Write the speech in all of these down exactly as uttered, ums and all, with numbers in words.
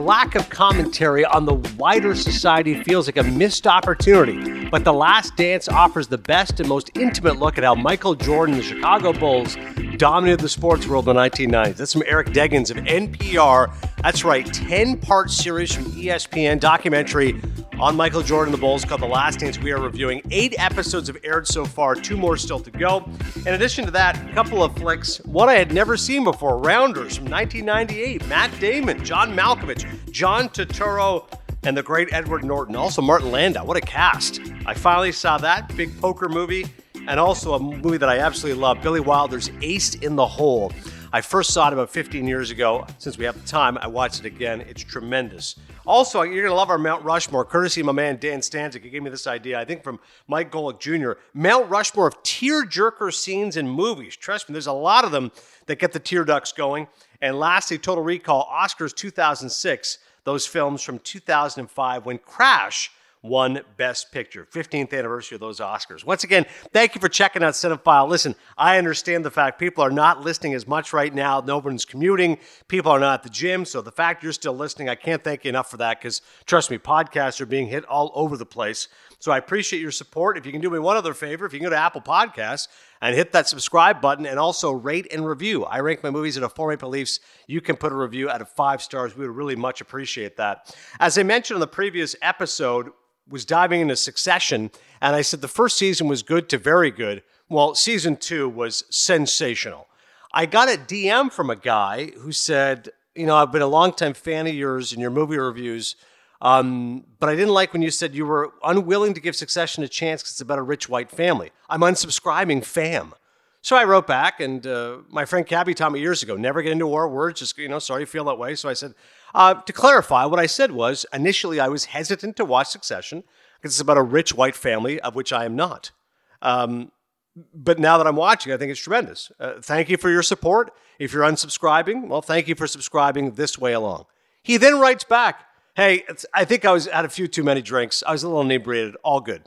lack of commentary on the wider society feels like a missed opportunity, but The Last Dance offers the best and most intimate look at how Michael Jordan and the Chicago Bulls dominated the sports world in the nineteen nineties. That's from Eric Deggans of N P R. That's right, ten-part series from E S P N documentary on Michael Jordan and the Bulls called The Last Dance. We are reviewing. Eight episodes have aired so far, two more still to go. In addition to that, a couple of flicks, one I had never seen before, Rounders from nineteen ninety-eight, Matt Damon, John Malkovich, John Turturro, and the great Edward Norton. Also Martin Landau, what a cast. I finally saw that, big poker movie, and also a movie that I absolutely love, Billy Wilder's Ace in the Hole. I first saw it about fifteen years ago. Since we have the time, I watched it again. It's tremendous. Also, you're going to love our Mount Rushmore, courtesy of my man Dan Stanzik. He gave me this idea, I think from Mike Golick Junior Mount Rushmore of tear-jerker scenes in movies. Trust me, there's a lot of them that get the tear ducts going. And lastly, Total Recall, Oscars two thousand six, those films from two thousand five when Crash won Best Picture. fifteenth anniversary of those Oscars. Once again, thank you for checking out Cinephile. Listen, I understand the fact people are not listening as much right now. No one's commuting. People are not at the gym. So the fact you're still listening, I can't thank you enough for that because, trust me, podcasts are being hit all over the place. So I appreciate your support. If you can do me one other favor, if you can go to Apple Podcasts and hit that subscribe button and also rate and review. I rank my movies at a four Maple Leafs. You can put a review out of five stars. We would really much appreciate that. As I mentioned in the previous episode, was diving into Succession, and I said the first season was good to very good. Well, season two was sensational. I got a D M from a guy who said, you know, I've been a longtime fan of yours and your movie reviews, um, but I didn't like when you said you were unwilling to give Succession a chance because it's about a rich white family. I'm unsubscribing, fam. So I wrote back, and uh, my friend Cabby taught me years ago, never get into war words, just, you know, sorry you feel that way. So I said, uh, to clarify, what I said was, initially I was hesitant to watch Succession, because it's about a rich white family, of which I am not. Um, but now that I'm watching, I think it's tremendous. Uh, thank you for your support. If you're unsubscribing, well, thank you for subscribing this way along. He then writes back, hey, it's, I think I was had a few too many drinks. I was a little inebriated. All good.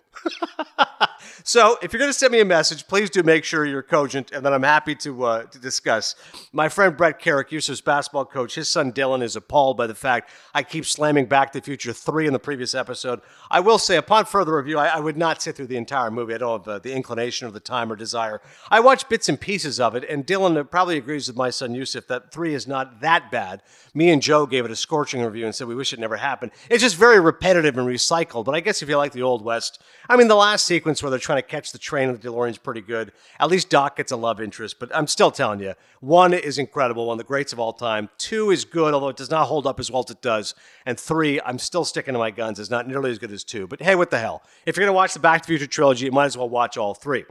So if you're going to send me a message, please do make sure you're cogent, and then I'm happy to uh, to discuss. My friend Brett Carrick, User's basketball coach, his son Dylan is appalled by the fact I keep slamming Back to the Future three in the previous episode. I will say, upon further review, I, I would not sit through the entire movie. I don't have uh, the inclination or the time or desire. I watched bits and pieces of it, and Dylan probably agrees with my son Yusuf that three is not that bad. Me and Joe gave it a scorching review and said we wish it never happened. It's just very repetitive and recycled, but I guess if you like the Old West, I mean, the last sequence where they're trying to catch the train in the DeLorean is pretty good. At least Doc gets a love interest, but I'm still telling you, one is incredible, one of the greats of all time. Two is good, although it does not hold up as well as it does. And three, I'm still sticking to my guns. It's not nearly as good as two. But hey, what the hell? If you're going to watch the Back to the Future trilogy, you might as well watch all three.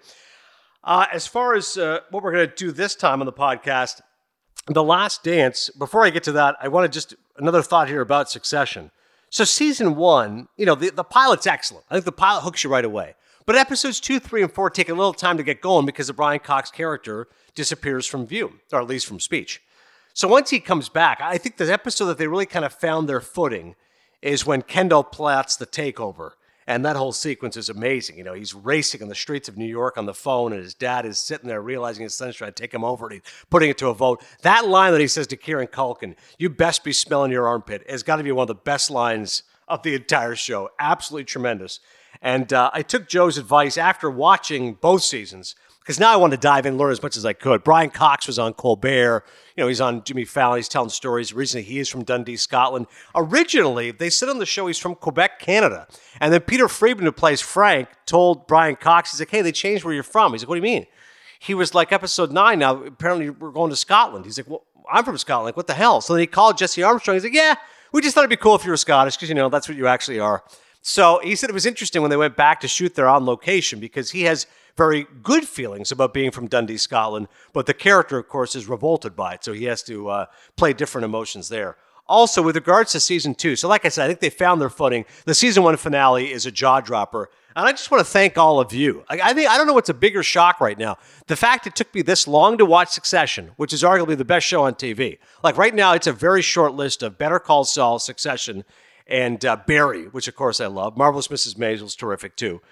Uh, as far as uh, what we're going to do this time on the podcast, The Last Dance, before I get to that, I want to just, another thought here about Succession. So season one, you know, the, the pilot's excellent. I think the pilot hooks you right away. But episodes two, three, and four take a little time to get going because the Brian Cox character disappears from view, or at least from speech. So once he comes back, I think the episode that they really kind of found their footing is when Kendall plots the takeover. And that whole sequence is amazing. You know, he's racing on the streets of New York on the phone, and his dad is sitting there realizing his son's trying to take him over, and he's putting it to a vote. That line that he says to Kieran Culkin, "You best be smelling your armpit," has got to be one of the best lines of the entire show. Absolutely tremendous. And uh, I took Joe's advice after watching both seasons, because now I wanted to dive in and learn as much as I could. Brian Cox was on Colbert. You know, he's on Jimmy Fallon. He's telling stories. Recently, he is from Dundee, Scotland. Originally, they said on the show he's from Quebec, Canada. And then Peter Friedman, who plays Frank, told Brian Cox, he's like, hey, they changed where you're from. He's like, what do you mean? He was like, episode nine, now apparently we're going to Scotland. He's like, well, I'm from Scotland. Like, what the hell? So then he called Jesse Armstrong. He's like, yeah, we just thought it'd be cool if you were Scottish, because, you know, that's what you actually are. So he said it was interesting when they went back to shoot there on location, because he has very good feelings about being from Dundee, Scotland, but the character, of course, is revolted by it, so he has to uh, play different emotions there. Also, with regards to season two, so like I said, I think they found their footing. The season one finale is a jaw-dropper, and I just want to thank all of you. I, I think I don't know what's a bigger shock right now. The fact it took me this long to watch Succession, which is arguably the best show on T V. Like right now, it's a very short list of Better Call Saul, Succession, and uh, Barry, which of course I love. Marvelous Missus Maisel's terrific too.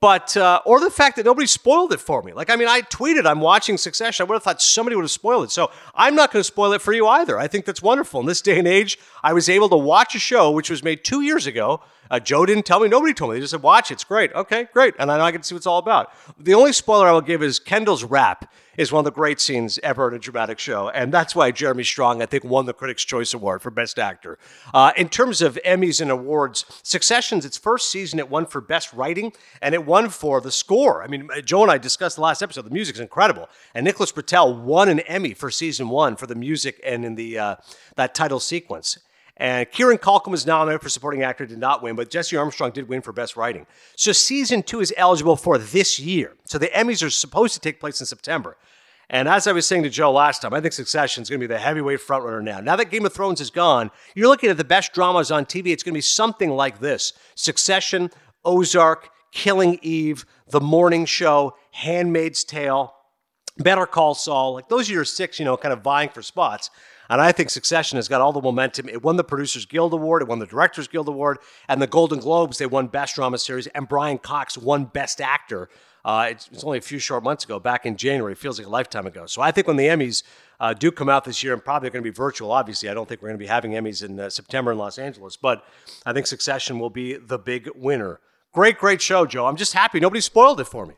But, uh, or the fact that nobody spoiled it for me. Like, I mean, I tweeted, I'm watching Succession. I would have thought somebody would have spoiled it. So I'm not going to spoil it for you either. I think that's wonderful. In this day and age, I was able to watch a show which was made two years ago. Uh, Joe didn't tell me. Nobody told me. They just said, watch it. It's great. Okay, great. And I know I can see what it's all about. The only spoiler I will give is Kendall's rap is one of the great scenes ever in a dramatic show. And that's why Jeremy Strong, I think, won the Critics' Choice Award for Best Actor. Uh, in terms of Emmys and awards, Succession's its first season, it won for Best Writing, and it won for the score. I mean, Joe and I discussed the last episode. The music's incredible. And Nicholas Britell won an Emmy for season one for the music and in the uh, that title sequence. And Kieran Culkin was nominated for supporting actor, did not win, but Jesse Armstrong did win for Best Writing. So season two is eligible for this year. So the Emmys are supposed to take place in September. And as I was saying to Joe last time, I think Succession is going to be the heavyweight frontrunner now. Now that Game of Thrones is gone, you're looking at the best dramas on T V. It's going to be something like this: Succession, Ozark, Killing Eve, The Morning Show, Handmaid's Tale, Better Call Saul. Like, those are your six, you know, kind of vying for spots. And I think Succession has got all the momentum. It won the Producers Guild Award. It won the Directors Guild Award. And the Golden Globes, they won Best Drama Series. And Brian Cox won Best Actor. Uh, it's, it's only a few short months ago, back in January. It feels like a lifetime ago. So I think when the Emmys uh, do come out this year, and probably going to be virtual, obviously. I don't think we're going to be having Emmys in uh, September in Los Angeles. But I think Succession will be the big winner. Great, great show, Joe. I'm just happy nobody spoiled it for me.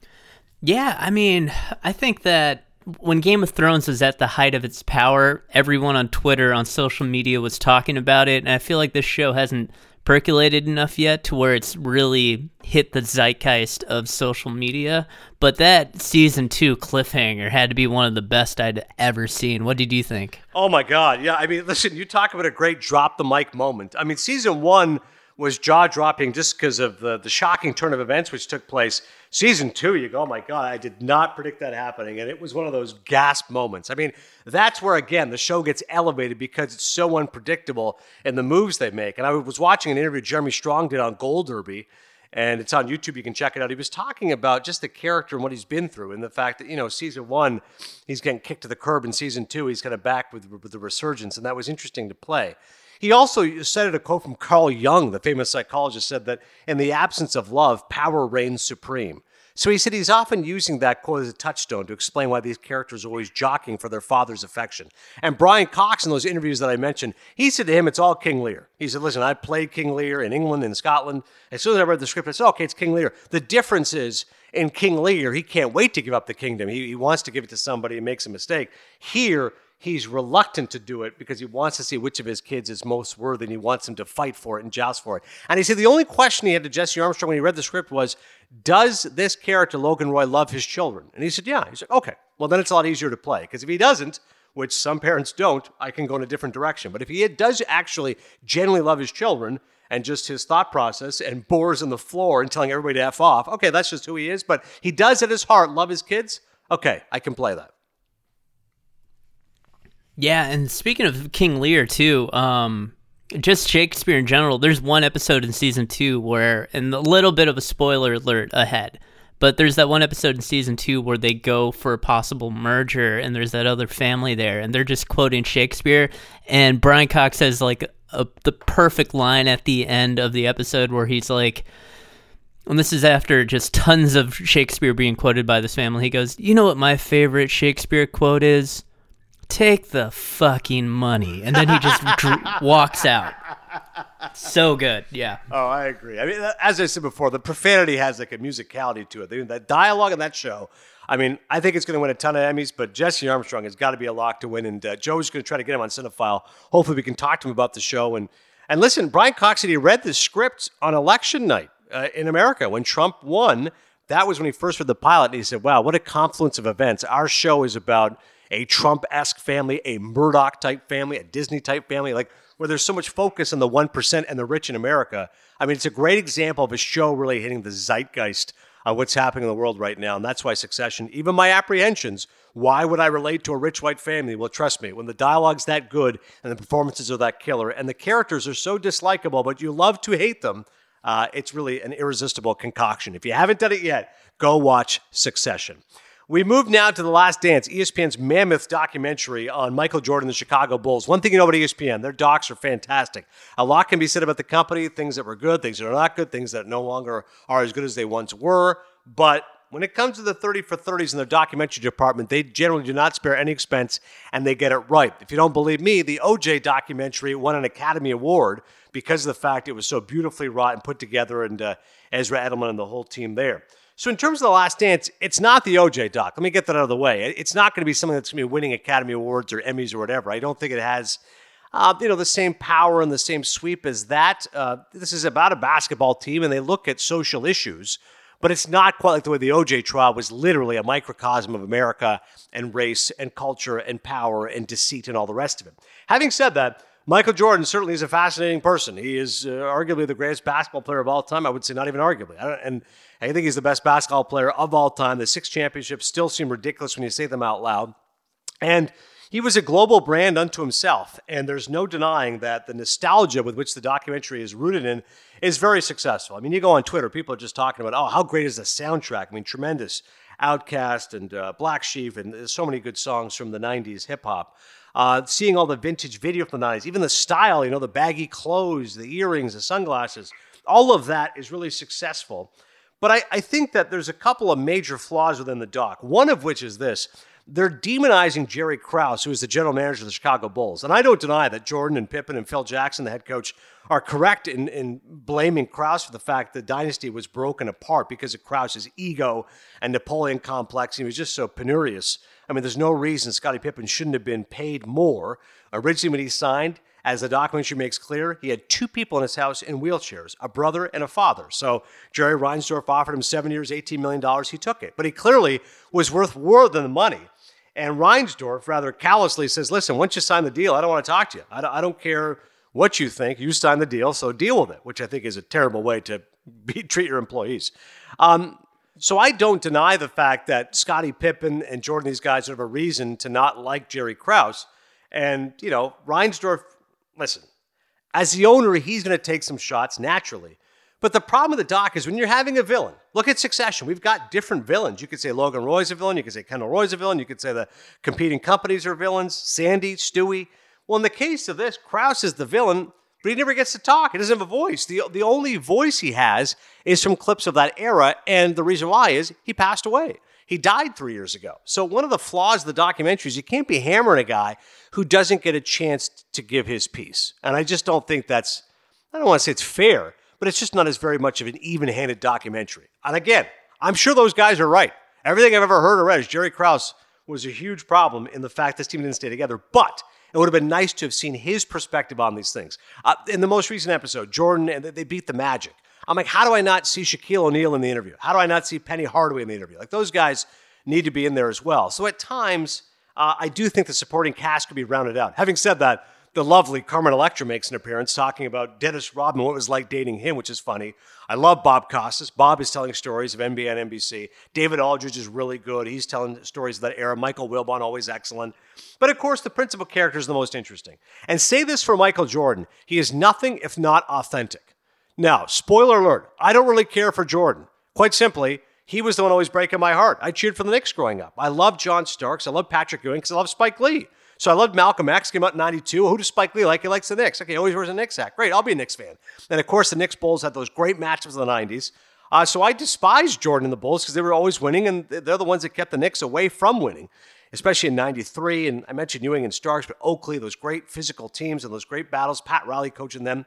Yeah, I mean, I think that when Game of Thrones was at the height of its power, everyone on Twitter, on social media was talking about it, and I feel like this show hasn't percolated enough yet to where it's really hit the zeitgeist of social media. But that season two cliffhanger had to be one of the best I'd ever seen. What did you think? Oh my God. Yeah, I mean, listen, you talk about a great drop the mic moment. I mean, season one was jaw-dropping just because of the, the shocking turn of events which took place. Season two, you go, oh my God, I did not predict that happening. And it was one of those gasp moments. I mean, that's where, again, the show gets elevated because it's so unpredictable in the moves they make. And I was watching an interview Jeremy Strong did on Gold Derby, and it's on YouTube. You can check it out. He was talking about just the character and what he's been through, and the fact that, you know, season one, he's getting kicked to the curb. In season two, he's kind of back with, with the resurgence, and that was interesting to play. He also cited a quote from Carl Jung, the famous psychologist, said that in the absence of love, power reigns supreme. So he said he's often using that quote as a touchstone to explain why these characters are always jockeying for their father's affection. And Brian Cox, in those interviews that I mentioned, he said to him, it's all King Lear. He said, listen, I played King Lear in England and Scotland. As soon as I read the script, I said, okay, it's King Lear. The difference is, in King Lear, he can't wait to give up the kingdom. He, he wants to give it to somebody and makes a mistake. Here, he's reluctant to do it because he wants to see which of his kids is most worthy, and he wants him to fight for it and joust for it. And he said the only question he had to Jesse Armstrong when he read the script was, does this character, Logan Roy, love his children? And he said, yeah. He said, okay, well, then it's a lot easier to play. Because if he doesn't, which some parents don't, I can go in a different direction. But if he does actually genuinely love his children and just his thought process and bores on the floor and telling everybody to F off, okay, that's just who he is. But he does at his heart love his kids. Okay, I can play that. Yeah, and speaking of King Lear, too, um, just Shakespeare in general, there's one episode in season two where, and a little bit of a spoiler alert ahead, but there's that one episode in season two where they go for a possible merger, and there's that other family there, and they're just quoting Shakespeare, and Brian Cox has, like, a, the perfect line at the end of the episode where he's like, and this is after just tons of Shakespeare being quoted by this family, he goes, you know what my favorite Shakespeare quote is? Take the fucking money. And then he just dr- walks out. So good, yeah. Oh, I agree. I mean, as I said before, the profanity has like a musicality to it. The dialogue in that show, I mean, I think it's going to win a ton of Emmys, but Jesse Armstrong has got to be a lock to win, and uh, Joe's going to try to get him on Cinephile. Hopefully we can talk to him about the show. And, and listen, Brian Cox said he read the script on election night uh, in America when Trump won. That was when he first read the pilot, and he said, wow, what a confluence of events. Our show is about a Trump-esque family, a Murdoch-type family, a Disney-type family, like where there's so much focus on the one percent and the rich in America. I mean, it's a great example of a show really hitting the zeitgeist of what's happening in the world right now, and that's why Succession, even my apprehensions, why would I relate to a rich white family? Well, trust me, when the dialogue's that good and the performances are that killer and the characters are so dislikable, but you love to hate them, uh, it's really an irresistible concoction. If you haven't done it yet, go watch Succession. We move now to The Last Dance, E S P N's mammoth documentary on Michael Jordan and the Chicago Bulls. One thing you know about E S P N, their docs are fantastic. A lot can be said about the company, things that were good, things that are not good, things that no longer are as good as they once were. But when it comes to the thirty for thirties in their documentary department, they generally do not spare any expense, and they get it right. If you don't believe me, the O J documentary won an Academy Award because of the fact it was so beautifully wrought and put together, and uh, Ezra Edelman and the whole team there. So in terms of The Last Dance, it's not the O J doc. Let me get that out of the way. It's not going to be something that's going to be winning Academy Awards or Emmys or whatever. I don't think it has uh, you know, the same power and the same sweep as that. Uh, this is about a basketball team, and they look at social issues, but it's not quite like the way the O J trial was literally a microcosm of America and race and culture and power and deceit and all the rest of it. Having said that, Michael Jordan certainly is a fascinating person. He is uh, arguably the greatest basketball player of all time. I would say not even arguably. I don't, and I think he's the best basketball player of all time. The six championships still seem ridiculous when you say them out loud. And he was a global brand unto himself. And there's no denying that the nostalgia with which the documentary is rooted in is very successful. I mean, you go on Twitter, people are just talking about, oh, how great is the soundtrack? I mean, tremendous. Outkast and uh, Black Sheep, and there's so many good songs from the nineties hip-hop. Uh, seeing all the vintage video from the nineties, even the style, you know, the baggy clothes, the earrings, the sunglasses, all of that is really successful. But I, I think that there's a couple of major flaws within the doc, one of which is this. They're demonizing Jerry Krause, who is the general manager of the Chicago Bulls. And I don't deny that Jordan and Pippen and Phil Jackson, the head coach, are correct in, in blaming Krause for the fact the dynasty was broken apart because of Krause's ego and Napoleon complex. He was just so penurious. I mean, there's no reason Scottie Pippen shouldn't have been paid more. Originally, when he signed, as the documentary makes clear, he had two people in his house in wheelchairs, a brother and a father. So Jerry Reinsdorf offered him seven years, eighteen million dollars. He took it. But he clearly was worth more than the money. And Reinsdorf rather callously says, listen, once you sign the deal, I don't want to talk to you. I don't, I don't care what you think. You signed the deal, so deal with it, which I think is a terrible way to be, treat your employees. Um, so I don't deny the fact that Scottie Pippen and Jordan, these guys have a reason to not like Jerry Krause. And, you know, Reinsdorf, listen, as the owner, he's going to take some shots naturally. But the problem with the doc is when you're having a villain, look at Succession. We've got different villains. You could say Logan Roy's a villain. You could say Kendall Roy's a villain. You could say the competing companies are villains. Sandy, Stewie. Well, in the case of this, Krause is the villain, but he never gets to talk. He doesn't have a voice. The, the only voice he has is from clips of that era, and the reason why is he passed away. He died three years ago. So one of the flaws of the documentary is you can't be hammering a guy who doesn't get a chance to give his piece. And I just don't think that's, I don't want to say it's fair, but it's just not as very much of an even-handed documentary. And again, I'm sure those guys are right. Everything I've ever heard or read is Jerry Krause was a huge problem in the fact this team didn't stay together. But it would have been nice to have seen his perspective on these things. Uh, in the most recent episode, Jordan, and they beat the Magic. I'm like, how do I not see Shaquille O'Neal in the interview? How do I not see Penny Hardaway in the interview? Like, those guys need to be in there as well. So at times, uh, I do think the supporting cast could be rounded out. Having said that, the lovely Carmen Electra makes an appearance talking about Dennis Rodman, what it was like dating him, which is funny. I love Bob Costas. Bob is telling stories of N B A and N B C. David Aldridge is really good. He's telling stories of that era. Michael Wilbon, always excellent. But of course, the principal character is the most interesting. And say this for Michael Jordan, he is nothing if not authentic. Now, spoiler alert, I don't really care for Jordan. Quite simply, he was the one always breaking my heart. I cheered for the Knicks growing up. I loved John Starks. I loved Patrick Ewing because I loved Spike Lee. So I loved Malcolm X, came out in ninety-two. Who does Spike Lee like? He likes the Knicks. Okay, he always wears a Knicks hat. Great, I'll be a Knicks fan. And of course, the Knicks Bulls had those great matchups in the nineties. Uh, so I despised Jordan and the Bulls because they were always winning, and they're the ones that kept the Knicks away from winning, especially in ninety-three. And I mentioned Ewing and Starks, but Oakley, those great physical teams and those great battles, Pat Riley coaching them.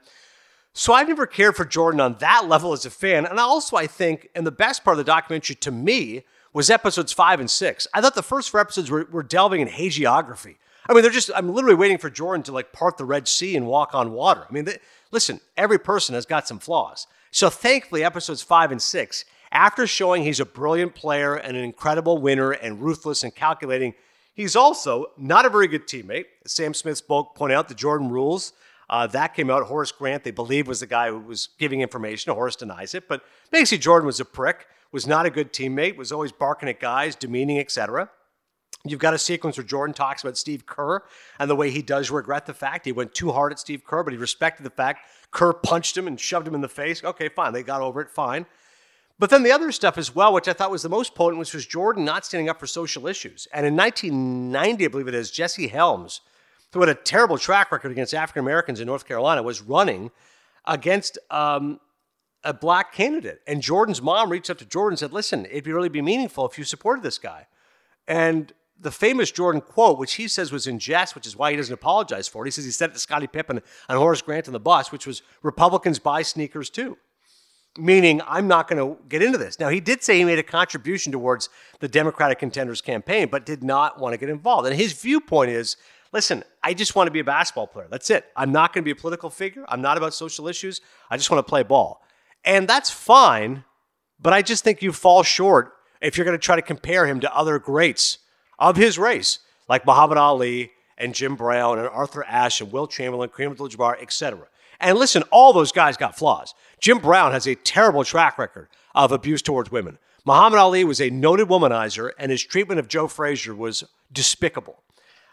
So I've never cared for Jordan on that level as a fan. And also, I think, and the best part of the documentary to me was episodes five and six. I thought the first four episodes were, were delving in hagiography. I mean, they're just, I'm literally waiting for Jordan to like part the Red Sea and walk on water. I mean, they, listen, every person has got some flaws. So thankfully, episodes five and six, after showing he's a brilliant player and an incredible winner and ruthless and calculating, he's also not a very good teammate. Sam Smith spoke, pointed out the Jordan rules. Uh, that came out. Horace Grant, they believe, was the guy who was giving information. Horace denies it. But basically, Jordan was a prick, was not a good teammate, was always barking at guys, demeaning, et cetera. You've got a sequence where Jordan talks about Steve Kerr and the way he does regret the fact he went too hard at Steve Kerr, but he respected the fact Kerr punched him and shoved him in the face. Okay, fine. They got over it. Fine. But then the other stuff as well, which I thought was the most potent, which was Jordan not standing up for social issues. And in nineteen ninety, I believe it is, Jesse Helms, who had a terrible track record against African Americans in North Carolina, was running against um, a black candidate. And Jordan's mom reached out to Jordan and said, listen, it'd really be meaningful if you supported this guy. And the famous Jordan quote, which he says was in jest, which is why he doesn't apologize for it. He says he said it to Scottie Pippen and Horace Grant on the bus, which was, Republicans buy sneakers too. Meaning, I'm not going to get into this. Now, he did say he made a contribution towards the Democratic contenders campaign, but did not want to get involved. And his viewpoint is, listen, I just want to be a basketball player. That's it. I'm not going to be a political figure. I'm not about social issues. I just want to play ball. And that's fine, but I just think you fall short if you're going to try to compare him to other greats of his race, like Muhammad Ali and Jim Brown and Arthur Ashe and Wilt Chamberlain, Kareem Abdul-Jabbar, et cetera. And listen, all those guys got flaws. Jim Brown has a terrible track record of abuse towards women. Muhammad Ali was a noted womanizer, and his treatment of Joe Frazier was despicable.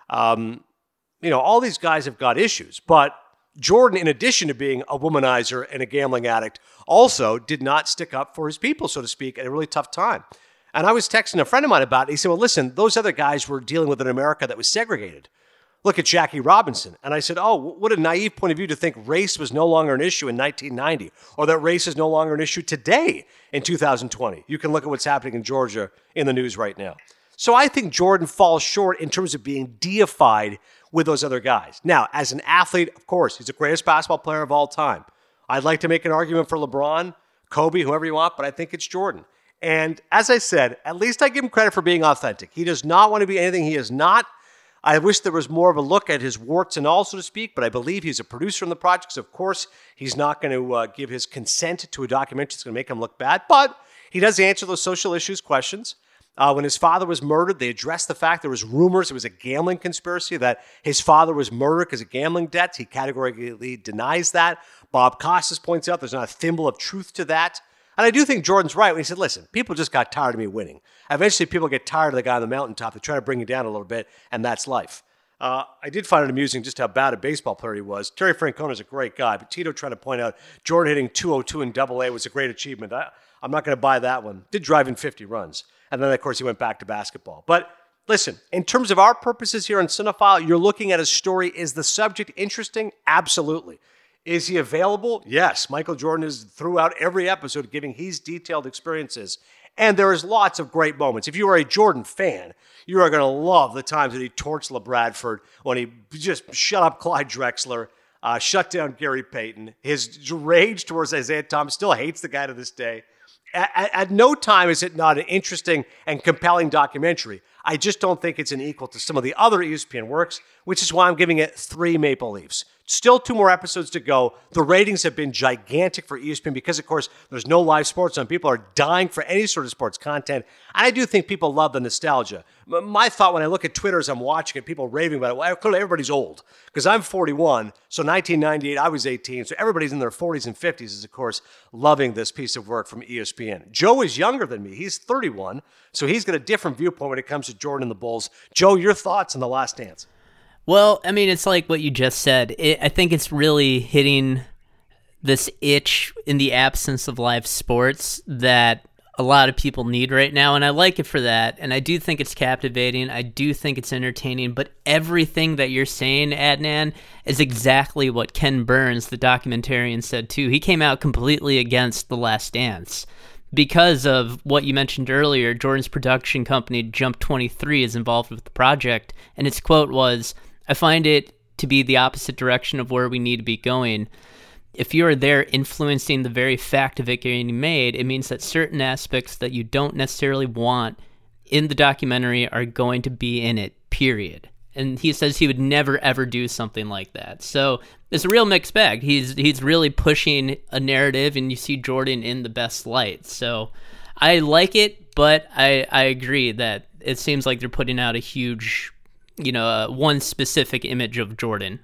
Um, you know, all these guys have got issues, but Jordan, in addition to being a womanizer and a gambling addict, also did not stick up for his people, so to speak, at a really tough time. And I was texting a friend of mine about it. He said, well, listen, those other guys were dealing with an America that was segregated. Look at Jackie Robinson. And I said, oh, what a naive point of view to think race was no longer an issue in nineteen ninety, or that race is no longer an issue today in two thousand twenty. You can look at what's happening in Georgia in the news right now. So I think Jordan falls short in terms of being deified with those other guys. Now, as an athlete, of course, he's the greatest basketball player of all time. I'd like to make an argument for LeBron, Kobe, whoever you want, but I think it's Jordan. And as I said, at least I give him credit for being authentic. He does not want to be anything he is not. I wish there was more of a look at his warts and all, so to speak, but I believe he's a producer on the project. So of course, he's not going to uh, give his consent to a documentary that's going to make him look bad, but he does answer those social issues questions. Uh, when his father was murdered, they addressed the fact there was rumors it was a gambling conspiracy, that his father was murdered because of gambling debts. He categorically denies that. Bob Costas points out there's not a thimble of truth to that. And I do think Jordan's right when he said, listen, people just got tired of me winning. Eventually, people get tired of the guy on the mountaintop. They try to bring you down a little bit, and that's life. Uh, I did find it amusing just how bad a baseball player he was. Terry Francona is a great guy, but Tito trying to point out Jordan hitting two oh two in double A was a great achievement. I, I'm not going to buy that one. Did drive in fifty runs. And then, of course, he went back to basketball. But listen, in terms of our purposes here on Cinephile, you're looking at a story. Is the subject interesting? Absolutely. Is he available? Yes. Michael Jordan is throughout every episode giving his detailed experiences. And there is lots of great moments. If you are a Jordan fan, you are going to love the times that he torched LaBradford, when he just shut up Clyde Drexler, uh, shut down Gary Payton. His rage towards Isaiah Thomas, still hates the guy to this day. At, at no time is it not an interesting and compelling documentary. I just don't think it's an equal to some of the other E S P N works, which is why I'm giving it three Maple Leafs. Still two more episodes to go. The ratings have been gigantic for E S P N because, of course, there's no live sports on. People are dying for any sort of sports content. And I do think people love the nostalgia. My thought when I look at Twitter as I'm watching it, people raving about it, well, clearly everybody's old. Because I'm forty-one, so nineteen ninety-eight, I was eighteen. So everybody's in their forties and fifties is, of course, loving this piece of work from E S P N. Joe is younger than me. He's thirty-one, so he's got a different viewpoint when it comes to Jordan and the Bulls. Joe, your thoughts on The Last Dance? Well, I mean, it's like what you just said. It, I think it's really hitting this itch in the absence of live sports that a lot of people need right now, and I like it for that, and I do think it's captivating. I do think it's entertaining, but everything that you're saying, Adnan, is exactly what Ken Burns, the documentarian, said too. He came out completely against The Last Dance. Because of what you mentioned earlier, Jordan's production company, Jump twenty-three, is involved with the project, and its quote was, I find it to be the opposite direction of where we need to be going. If you are there influencing the very fact of it getting made, it means that certain aspects that you don't necessarily want in the documentary are going to be in it, period. And he says he would never, ever do something like that. So it's a real mixed bag. He's he's really pushing a narrative, and you see Jordan in the best light. So I like it, but I, I agree that it seems like they're putting out a huge, you know, uh, one specific image of Jordan.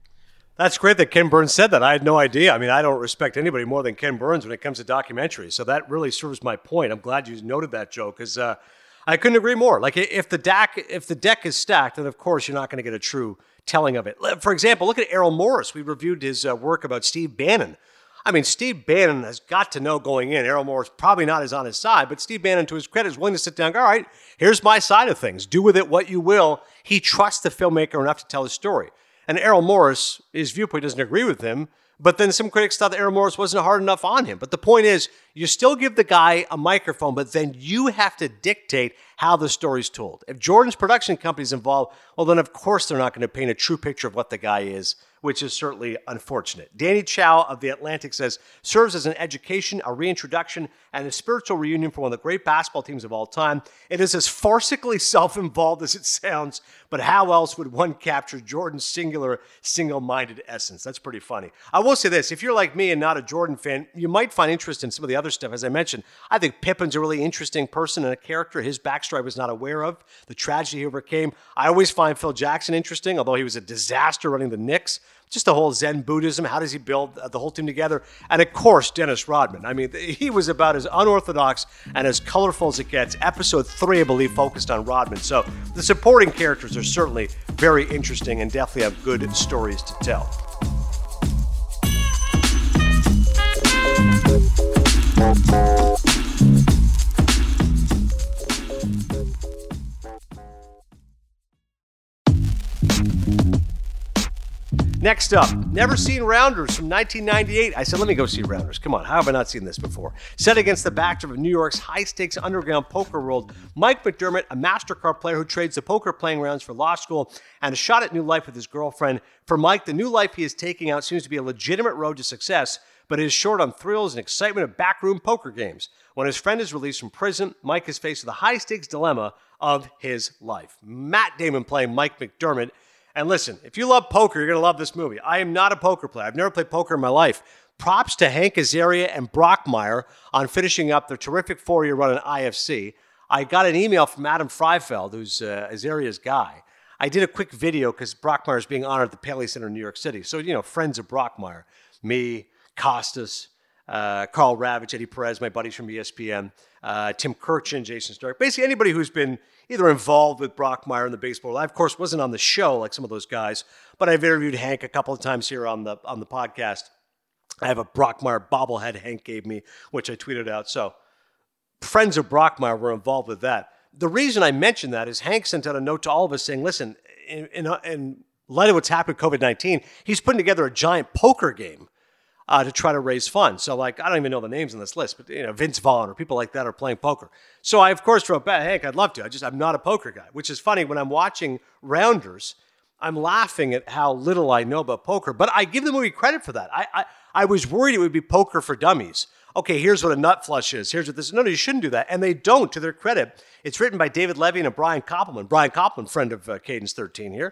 That's great that Ken Burns said that. I had no idea. I mean, I don't respect anybody more than Ken Burns when it comes to documentaries. So that really serves my point. I'm glad you noted that, Joe, because uh, I couldn't agree more. Like, if the deck, if the deck is stacked, then of course you're not going to get a true telling of it. For example, look at Errol Morris. We reviewed his uh, work about Steve Bannon. I mean, Steve Bannon has got to know going in. Errol Morris probably not is on his side, but Steve Bannon, to his credit, is willing to sit down and go, all right, here's my side of things. Do with it what you will. He trusts the filmmaker enough to tell his story. And Errol Morris, his viewpoint doesn't agree with him, but then some critics thought that Errol Morris wasn't hard enough on him. But the point is, you still give the guy a microphone, but then you have to dictate how the story's told. If Jordan's production company's involved, well, then of course they're not going to paint a true picture of what the guy is, which is certainly unfortunate. Danny Chow of The Atlantic says, serves as an education, a reintroduction, and a spiritual reunion for one of the great basketball teams of all time. It is as farcically self-involved as it sounds, but how else would one capture Jordan's singular, single-minded essence? That's pretty funny. I will say this, if you're like me and not a Jordan fan, you might find interest in some of the other stuff. As I mentioned, I think Pippen's a really interesting person and a character. His backstory I was not aware of, the tragedy he overcame. I always find Phil Jackson interesting, although he was a disaster running the Knicks. Just the whole Zen Buddhism, how does he build the whole team together? And of course, Dennis Rodman. I mean, he was about as unorthodox and as colorful as it gets. Episode three, I believe, focused on Rodman. So the supporting characters are certainly very interesting and definitely have good stories to tell. Next up, never seen Rounders from nineteen ninety-eight. I said, let me go see Rounders. Come on, how have I not seen this before? Set against the backdrop of New York's high-stakes underground poker world, Mike McDermott, a MasterCard player who trades the poker playing rounds for law school and a shot at new life with his girlfriend. For Mike, the new life he is taking out seems to be a legitimate road to success, but it is short on thrills and excitement of backroom poker games. When his friend is released from prison, Mike is faced with the high-stakes dilemma of his life. Matt Damon playing Mike McDermott. And listen, if you love poker, you're going to love this movie. I am not a poker player. I've never played poker in my life. Props to Hank Azaria and Brockmire on finishing up their terrific four-year run in I F C. I got an email from Adam Freifeld, who's uh, Azaria's guy. I did a quick video because Brockmire is being honored at the Paley Center in New York City. So, you know, friends of Brockmire. Me, Costas, uh, Carl Ravitch, Eddie Perez, my buddies from E S P N, uh, Tim Kirchin, Jason Stark. Basically, anybody who's been either involved with Brockmire in the baseball. I, of course, wasn't on the show like some of those guys, but I've interviewed Hank a couple of times here on the on the podcast. I have a Brockmire bobblehead Hank gave me, which I tweeted out. So friends of Brockmire were involved with that. The reason I mentioned that is Hank sent out a note to all of us saying, listen, in, in, in light of what's happened with covid nineteen, he's putting together a giant poker game Uh, to try to raise funds. So, like, I don't even know the names on this list, but, you know, Vince Vaughn or people like that are playing poker. So I, of course, wrote back, Hank, I'd love to. I just, I'm not a poker guy, which is funny. When I'm watching Rounders, I'm laughing at how little I know about poker, but I give the movie credit for that. I, I, I was worried it would be poker for dummies. Okay, here's what a nut flush is. Here's what this is. No, no, you shouldn't do that. And they don't, to their credit. It's written by David Levy and Brian Koppelman. Brian Koppelman, friend of uh, Cadence thirteen here.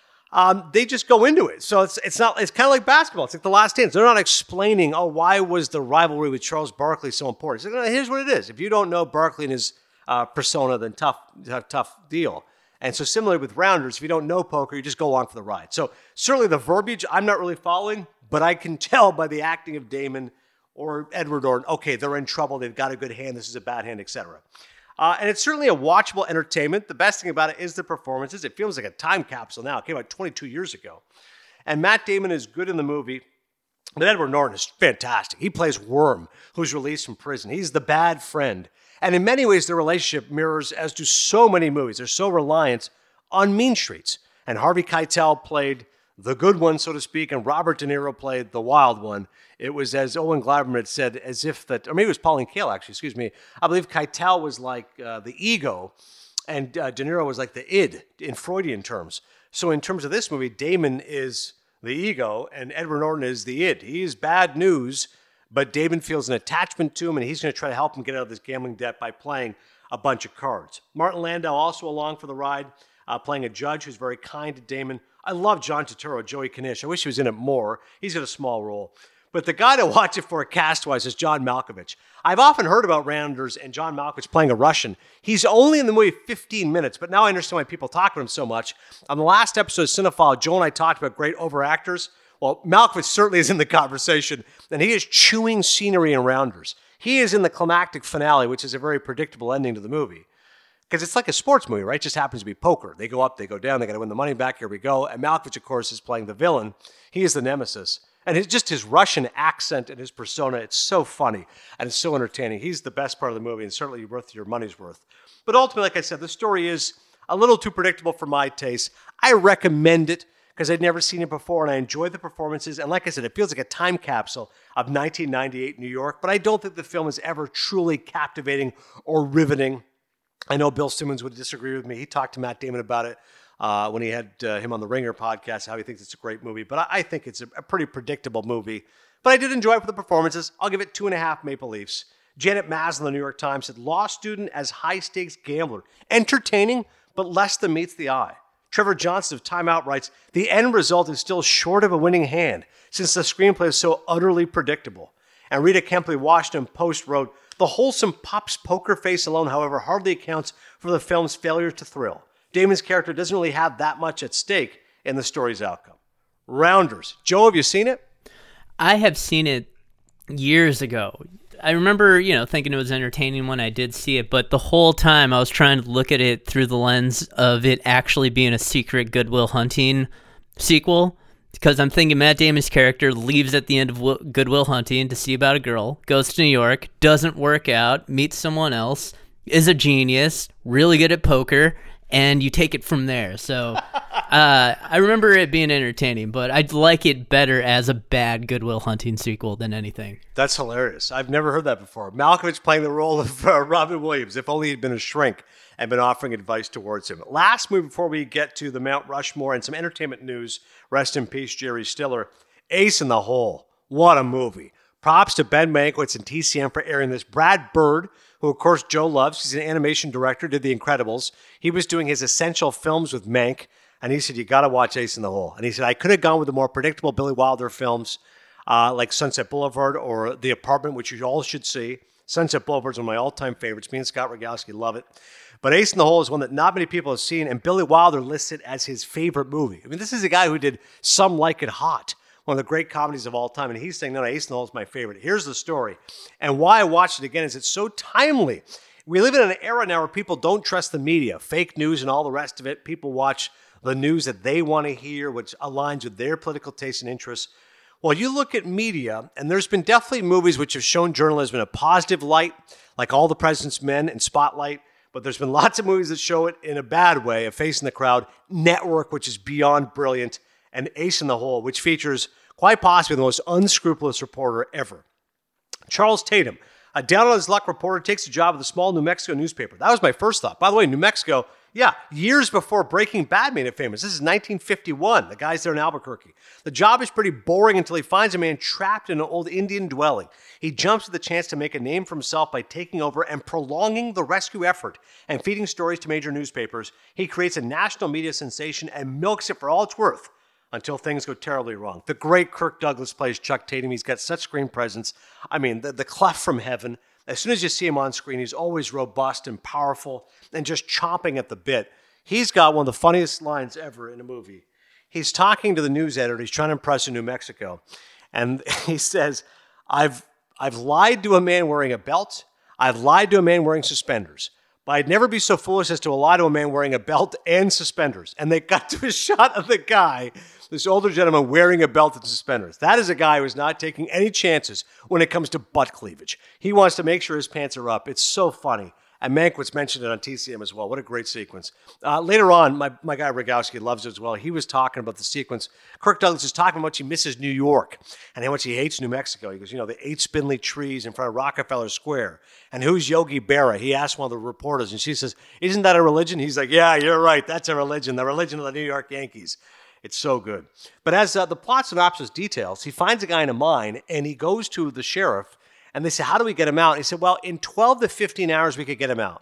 Um, they just go into it. So it's it's not, it's kind of like basketball. It's like The Last Dance. They're not explaining, oh, why was the rivalry with Charles Barkley so important? It's like, no, here's what it is. If you don't know Barkley and his uh, persona, then tough, tough, tough deal. And so similarly with Rounders, if you don't know poker, you just go along for the ride. So certainly the verbiage I'm not really following, but I can tell by the acting of Damon or Edward Norton, okay, they're in trouble. They've got a good hand. This is a bad hand, et cetera. Uh, and it's certainly a watchable entertainment. The best thing about it is the performances. It feels like a time capsule now. It came out twenty-two years ago. And Matt Damon is good in the movie. But Edward Norton is fantastic. He plays Worm, who's released from prison. He's the bad friend. And in many ways, the relationship mirrors, as do so many movies, they're so reliant on Mean Streets. And Harvey Keitel played the good one, so to speak, and Robert De Niro played the wild one. It was, as Owen Gleiberman had said, as if that, or maybe it was Pauline Kael, actually, excuse me. I believe Keitel was like uh, the ego, and uh, De Niro was like the id in Freudian terms. So in terms of this movie, Damon is the ego, and Edward Norton is the id. He is bad news, but Damon feels an attachment to him, and he's going to try to help him get out of this gambling debt by playing a bunch of cards. Martin Landau also along for the ride, uh, playing a judge who's very kind to Damon. I love John Turturro, Joey Knish. I wish he was in it more. He's got a small role. But the guy to watch it for cast-wise is John Malkovich. I've often heard about Rounders and John Malkovich playing a Russian. He's only in the movie fifteen minutes, but now I understand why people talk about him so much. On the last episode of Cinephile, Joel and I talked about great overactors. Well, Malkovich certainly is in the conversation, and he is chewing scenery in Rounders. He is in the climactic finale, which is a very predictable ending to the movie. Because it's like a sports movie, right? It just happens to be poker. They go up, they go down, they got to win the money back, here we go. And Malkovich, of course, is playing the villain. He is the nemesis. And his, just his Russian accent and his persona, it's so funny and it's so entertaining. He's the best part of the movie and certainly worth your money's worth. But ultimately, like I said, the story is a little too predictable for my taste. I recommend it because I'd never seen it before and I enjoy the performances. And like I said, it feels like a time capsule of nineteen ninety-eight New York, but I don't think the film is ever truly captivating or riveting. I know Bill Simmons would disagree with me. He talked to Matt Damon about it uh, when he had uh, him on the Ringer podcast, how he thinks it's a great movie. But I, I think it's a, a pretty predictable movie. But I did enjoy it for the performances. I'll give it two and a half Maple Leafs. Janet Maslin of the New York Times said, law student as high-stakes gambler. Entertaining, but less than meets the eye. Trevor Johnson of Time Out writes, the end result is still short of a winning hand since the screenplay is so utterly predictable. And Rita Kempley, Washington Post, wrote, the wholesome pop's poker face alone, however, hardly accounts for the film's failure to thrill. Damon's character doesn't really have that much at stake in the story's outcome. Rounders. Joe, have you seen it? I have seen it years ago. I remember, you know, thinking it was entertaining when I did see it, but the whole time I was trying to look at it through the lens of it actually being a secret Good Will Hunting sequel, because I'm thinking Matt Damon's character leaves at the end of Good Will Hunting to see about a girl, goes to New York, doesn't work out, meets someone else, is a genius, really good at poker, and you take it from there. So uh, I remember it being entertaining, but I'd like it better as a bad Good Will Hunting sequel than anything. That's hilarious. I've never heard that before. Malkovich playing the role of uh, Robin Williams, if only he'd been a shrink and been offering advice towards him. Last movie before we get to the Mount Rushmore and some entertainment news, rest in peace, Jerry Stiller, Ace in the Hole. What a movie. Props to Ben Mankiewicz and T C M for airing this. Brad Bird, who of course Joe loves, he's an animation director, did The Incredibles. He was doing his essential films with Mank, and he said, you got to watch Ace in the Hole. And he said, I could have gone with the more predictable Billy Wilder films uh, like Sunset Boulevard or The Apartment, which you all should see. Sunset Boulevard is one of my all-time favorites. Me and Scott Rogowski love it. But Ace in the Hole is one that not many people have seen, and Billy Wilder lists it as his favorite movie. I mean, this is a guy who did Some Like It Hot, one of the great comedies of all time, and he's saying, no, no, Ace in the Hole is my favorite. Here's the story. And why I watched it again is it's so timely. We live in an era now where people don't trust the media, fake news and all the rest of it. People watch the news that they want to hear, which aligns with their political tastes and interests. Well, you look at media, and there's been definitely movies which have shown journalism in a positive light, like All the President's Men and Spotlight, but there's been lots of movies that show it in a bad way, A Face in the Crowd, Network, which is beyond brilliant, and Ace in the Hole, which features quite possibly the most unscrupulous reporter ever. Charles Tatum, a down-on-his-luck reporter, takes a job at the small New Mexico newspaper. That was my first thought. By the way, New Mexico, yeah, years before Breaking Bad made it famous. This is nineteen fifty-one. The guy's there in Albuquerque. The job is pretty boring until he finds a man trapped in an old Indian dwelling. He jumps at the chance to make a name for himself by taking over and prolonging the rescue effort and feeding stories to major newspapers. He creates a national media sensation and milks it for all it's worth until things go terribly wrong. The great Kirk Douglas plays Chuck Tatum. He's got such screen presence. I mean, the, the clef from heaven. As soon as you see him on screen, he's always robust and powerful and just chomping at the bit. He's got one of the funniest lines ever in a movie. He's talking to the news editor. He's trying to impress in New Mexico. And he says, I've, I've lied to a man wearing a belt. I've lied to a man wearing suspenders. But I'd never be so foolish as to lie to a man wearing a belt and suspenders. And they got to a shot of the guy, this older gentleman wearing a belt and suspenders. That is a guy who is not taking any chances when it comes to butt cleavage. He wants to make sure his pants are up. It's so funny. And Mankiewicz mentioned it on T C M as well. What a great sequence. Uh, later on, my, my guy Rogowski loves it as well. He was talking about the sequence. Kirk Douglas is talking about how much he misses New York and how much he hates New Mexico. He goes, you know, the eight spindly trees in front of Rockefeller Square. And who's Yogi Berra? He asked one of the reporters, and she says, isn't that a religion? He's like, yeah, you're right. That's a religion, the religion of the New York Yankees. It's so good. But as uh, the plot synopsis details, he finds a guy in a mine, and he goes to the sheriff, and they say, how do we get him out? And he said, well, in twelve to fifteen hours, we could get him out.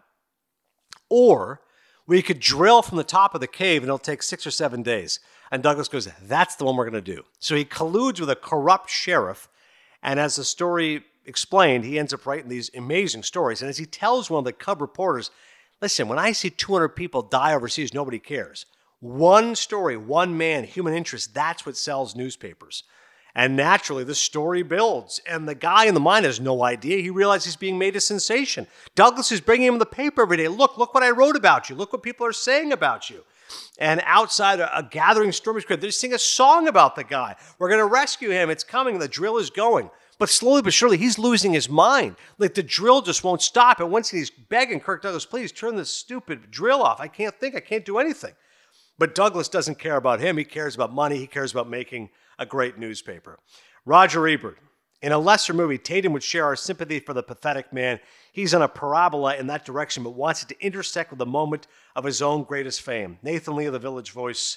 Or we could drill from the top of the cave, and it'll take six or seven days. And Douglas goes, that's the one we're going to do. So he colludes with a corrupt sheriff, and as the story explained, he ends up writing these amazing stories. And as he tells one of the Cub reporters, listen, when I see two hundred people die overseas, nobody cares. One story, one man, human interest, that's what sells newspapers. And naturally, the story builds. And the guy in the mine has no idea. He realizes he's being made a sensation. Douglas is bringing him the paper every day. Look, look what I wrote about you. Look what people are saying about you. And outside a, a gathering storm is created. They sing a song about the guy. We're going to rescue him. It's coming. The drill is going. But slowly but surely, he's losing his mind. Like the drill just won't stop. And once he's begging Kirk Douglas, please turn this stupid drill off. I can't think. I can't do anything. But Douglas doesn't care about him. He cares about money. He cares about making a great newspaper. Roger Ebert. In a lesser movie, Tatum would share our sympathy for the pathetic man. He's on a parabola in that direction, but wants it to intersect with the moment of his own greatest fame. Nathan Lee of The Village Voice.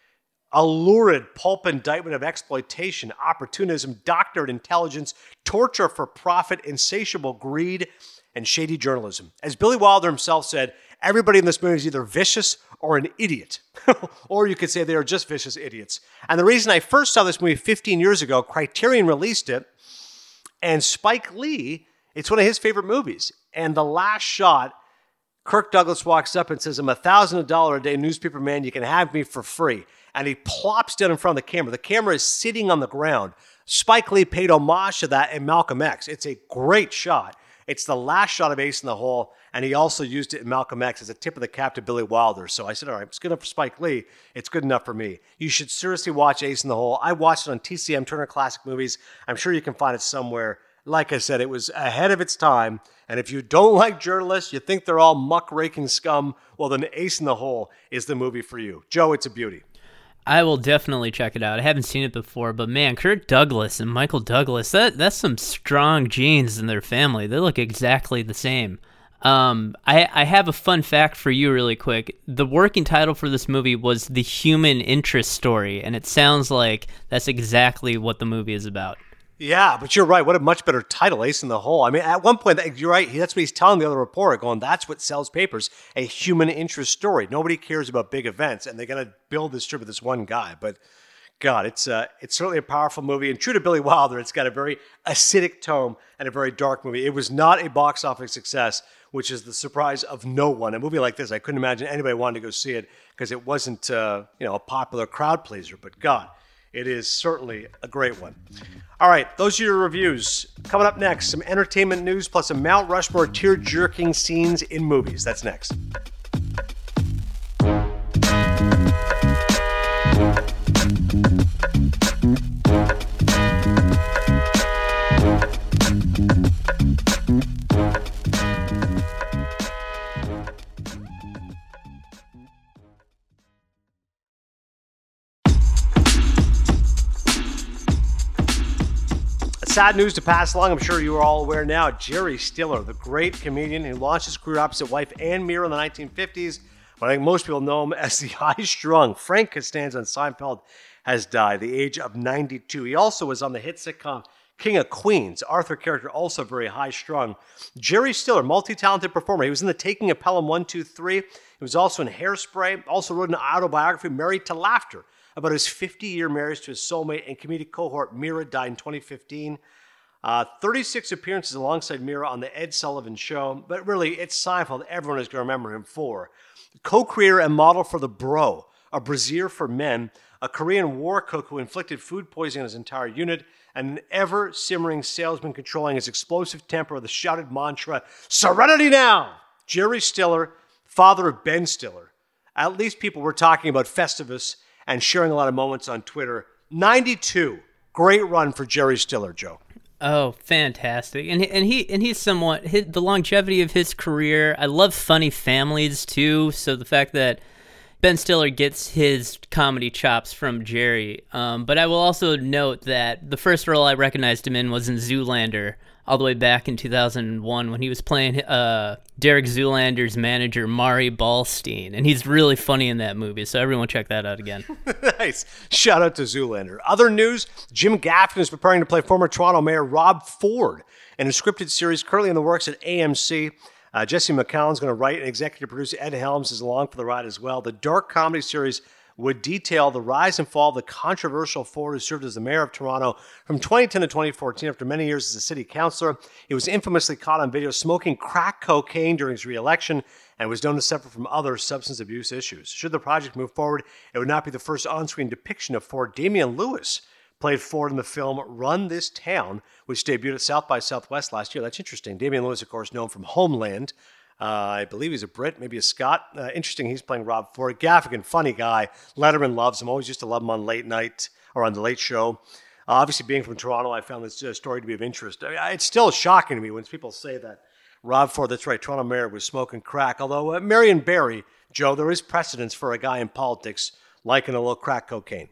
A lurid pulp indictment of exploitation, opportunism, doctored intelligence, torture for profit, insatiable greed, and shady journalism. As Billy Wilder himself said, everybody in this movie is either vicious or an idiot. Or you could say they are just vicious idiots. And the reason I first saw this movie fifteen years ago, Criterion released it, and Spike Lee, it's one of his favorite movies. And the last shot, Kirk Douglas walks up and says, I'm a one thousand dollars a day newspaper man. You can have me for free. And he plops down in front of the camera. The camera is sitting on the ground. Spike Lee paid homage to that in Malcolm X. It's a great shot. It's the last shot of Ace in the Hole, and he also used it in Malcolm X as a tip of the cap to Billy Wilder. So I said, all right, it's good enough for Spike Lee. It's good enough for me. You should seriously watch Ace in the Hole. I watched it on T C M, Turner Classic Movies. I'm sure you can find it somewhere. Like I said, it was ahead of its time. And if you don't like journalists, you think they're all muckraking scum, well, then Ace in the Hole is the movie for you. Joe, it's a beauty. I will definitely check it out. I haven't seen it before, but man, Kirk Douglas and Michael Douglas, that that's some strong genes in their family. They look exactly the same. Um, I, I have a fun fact for you really quick. The working title for this movie was The Human Interest Story, and it sounds like that's exactly what the movie is about. Yeah, but you're right. What a much better title, Ace in the Hole. I mean, at one point, you're right. That's what he's telling the other reporter, going, that's what sells papers, a human interest story. Nobody cares about big events, and they're going to build this trip with this one guy. But, God, it's uh, it's certainly a powerful movie. And true to Billy Wilder, it's got a very acidic tone and a very dark movie. It was not a box office success, which is the surprise of no one. A movie like this, I couldn't imagine anybody wanting to go see it because it wasn't uh, you know, a popular crowd pleaser. But, God, it is certainly a great one. All right, those are your reviews. Coming up next, some entertainment news plus some Mount Rushmore tear-jerking scenes in movies. That's next. Sad news to pass along. I'm sure you are all aware now. Jerry Stiller, the great comedian who launched his career opposite wife Ann Meara in the nineteen fifties, but I think most people know him as the high-strung Frank Costanza on Seinfeld, has died at the age of ninety-two. He also was on the hit sitcom King of Queens. Arthur character, also very high-strung. Jerry Stiller, multi-talented performer. He was in The Taking of Pelham one two three. He was also in Hairspray. Also wrote an autobiography, Married to Laughter, about his fifty-year marriage to his soulmate and comedic cohort, Meara, died in twenty fifteen. Uh, thirty-six appearances alongside Meara on The Ed Sullivan Show, but really, it's Seinfeld everyone is going to remember him for. Co-creator and model for The Bro, a brassiere for men, a Korean war cook who inflicted food poisoning on his entire unit, and an ever-simmering salesman controlling his explosive temper with the shouted mantra, "Serenity now!" Jerry Stiller, father of Ben Stiller. At least people were talking about Festivus and sharing a lot of moments on Twitter. ninety-two. Great run for Jerry Stiller, Joe. Oh, fantastic. And and he and he's somewhat his, the longevity of his career. I love funny families too, so the fact that Ben Stiller gets his comedy chops from Jerry. Um, but I will also note that the first role I recognized him in was in Zoolander, all the way back in two thousand one when he was playing uh, Derek Zoolander's manager, Mari Ballstein. And he's really funny in that movie, so everyone check that out again. Nice. Shout out to Zoolander. Other news, Jim Gaffigan is preparing to play former Toronto Mayor Rob Ford in a scripted series currently in the works at A M C. Uh, Jesse McCallum's going to write, and executive producer Ed Helms is along for the ride as well. The dark comedy series would detail the rise and fall of the controversial Ford who served as the mayor of Toronto from twenty ten to twenty fourteen after many years as a city councillor. He was infamously caught on video smoking crack cocaine during his re-election and was known to suffer from other substance abuse issues. Should the project move forward, it would not be the first on-screen depiction of Ford. Damian Lewis played Ford in the film Run This Town, which debuted at South by Southwest last year. That's interesting. Damian Lewis, of course, known from Homeland. Uh, I believe he's a Brit, maybe a Scot. Uh, interesting, he's playing Rob Ford. Gaffigan, funny guy. Letterman loves him. Always used to love him on late night or on the Late Show. Uh, obviously, being from Toronto, I found this uh, story to be of interest. I mean, it's still shocking to me when people say that Rob Ford, that's right, Toronto mayor, was smoking crack. Although uh, Marion Barry, Joe, there is precedence for a guy in politics liking a little crack cocaine.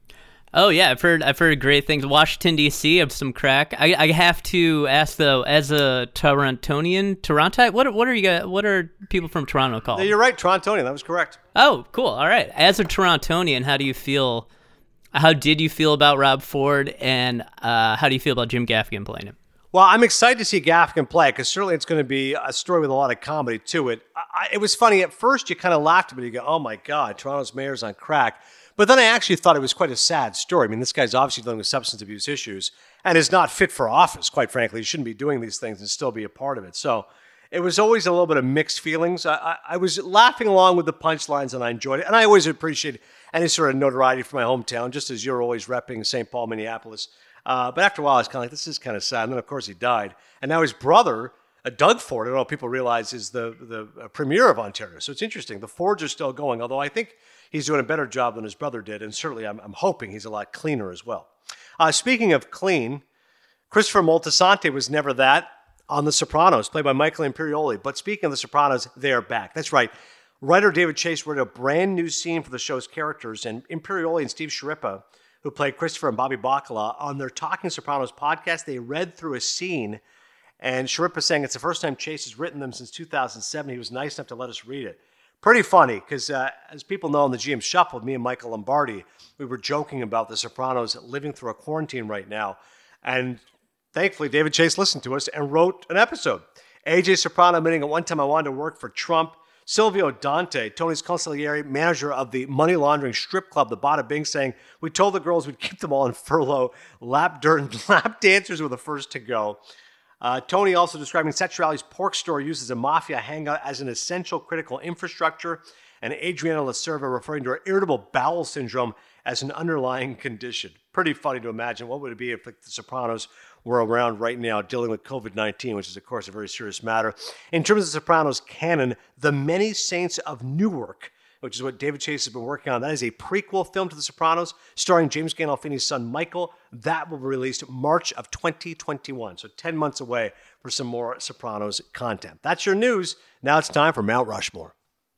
Oh yeah, I've heard I've heard great things. Washington D C of some crack. I, I have to ask though, as a Torontonian, Toronto, what what are you guys, what are people from Toronto called? Yeah, you're right, Torontonian. That was correct. Oh, cool. All right. As a Torontonian, how do you feel? How did you feel about Rob Ford, and uh, how do you feel about Jim Gaffigan playing him? Well, I'm excited to see Gaffigan play because certainly it's going to be a story with a lot of comedy to it. I, it was funny at first. You kind of laughed at it. You go, "Oh my God, Toronto's mayor's on crack." But then I actually thought it was quite a sad story. I mean, this guy's obviously dealing with substance abuse issues and is not fit for office, quite frankly. He shouldn't be doing these things and still be a part of it. So it was always a little bit of mixed feelings. I, I, I was laughing along with the punchlines and I enjoyed it. And I always appreciate any sort of notoriety for my hometown, just as you're always repping Saint Paul, Minneapolis. Uh, but after a while, I was kind of like, this is kind of sad. And then, of course, he died. And now his brother, uh, Doug Ford, I don't know if people realize, is the, the uh, premier of Ontario. So it's interesting. The Fords are still going, although I think he's doing a better job than his brother did, and certainly I'm, I'm hoping he's a lot cleaner as well. Uh, speaking of clean, Christopher Moltisanti was never that on The Sopranos, played by Michael Imperioli. But speaking of The Sopranos, they are back. That's right. Writer David Chase wrote a brand new scene for the show's characters, and Imperioli and Steve Schirripa, who played Christopher and Bobby Bacala, on their Talking Sopranos podcast, they read through a scene, and Schirripa saying it's the first time Chase has written them since two thousand seven. He was nice enough to let us read it. Pretty funny, because uh, as people know on the G M Shuffle, me and Michael Lombardi, we were joking about The Sopranos living through a quarantine right now. And thankfully, David Chase listened to us and wrote an episode. A J Soprano admitting at one time I wanted to work for Trump. Silvio Dante, Tony's consigliere, manager of the money laundering strip club, the Bada Bing, saying, we told the girls we'd keep them all in furlough. Lap, dirt, lap dancers were the first to go. Uh, Tony also describing Cetrali's pork store used as a mafia hangout as an essential critical infrastructure, and Adriana Lacerva referring to her irritable bowel syndrome as an underlying condition. Pretty funny to imagine. What would it be if like, the Sopranos were around right now dealing with covid nineteen, which is, of course, a very serious matter. In terms of the Sopranos canon, The Many Saints of Newark, which is what David Chase has been working on. That is a prequel film to The Sopranos, starring James Gandolfini's son, Michael. That will be released March of twenty twenty-one, so ten months away for some more Sopranos content. That's your news. Now it's time for Mount Rushmore.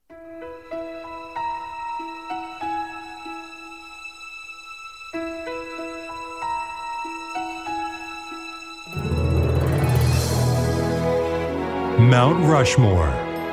Mount Rushmore.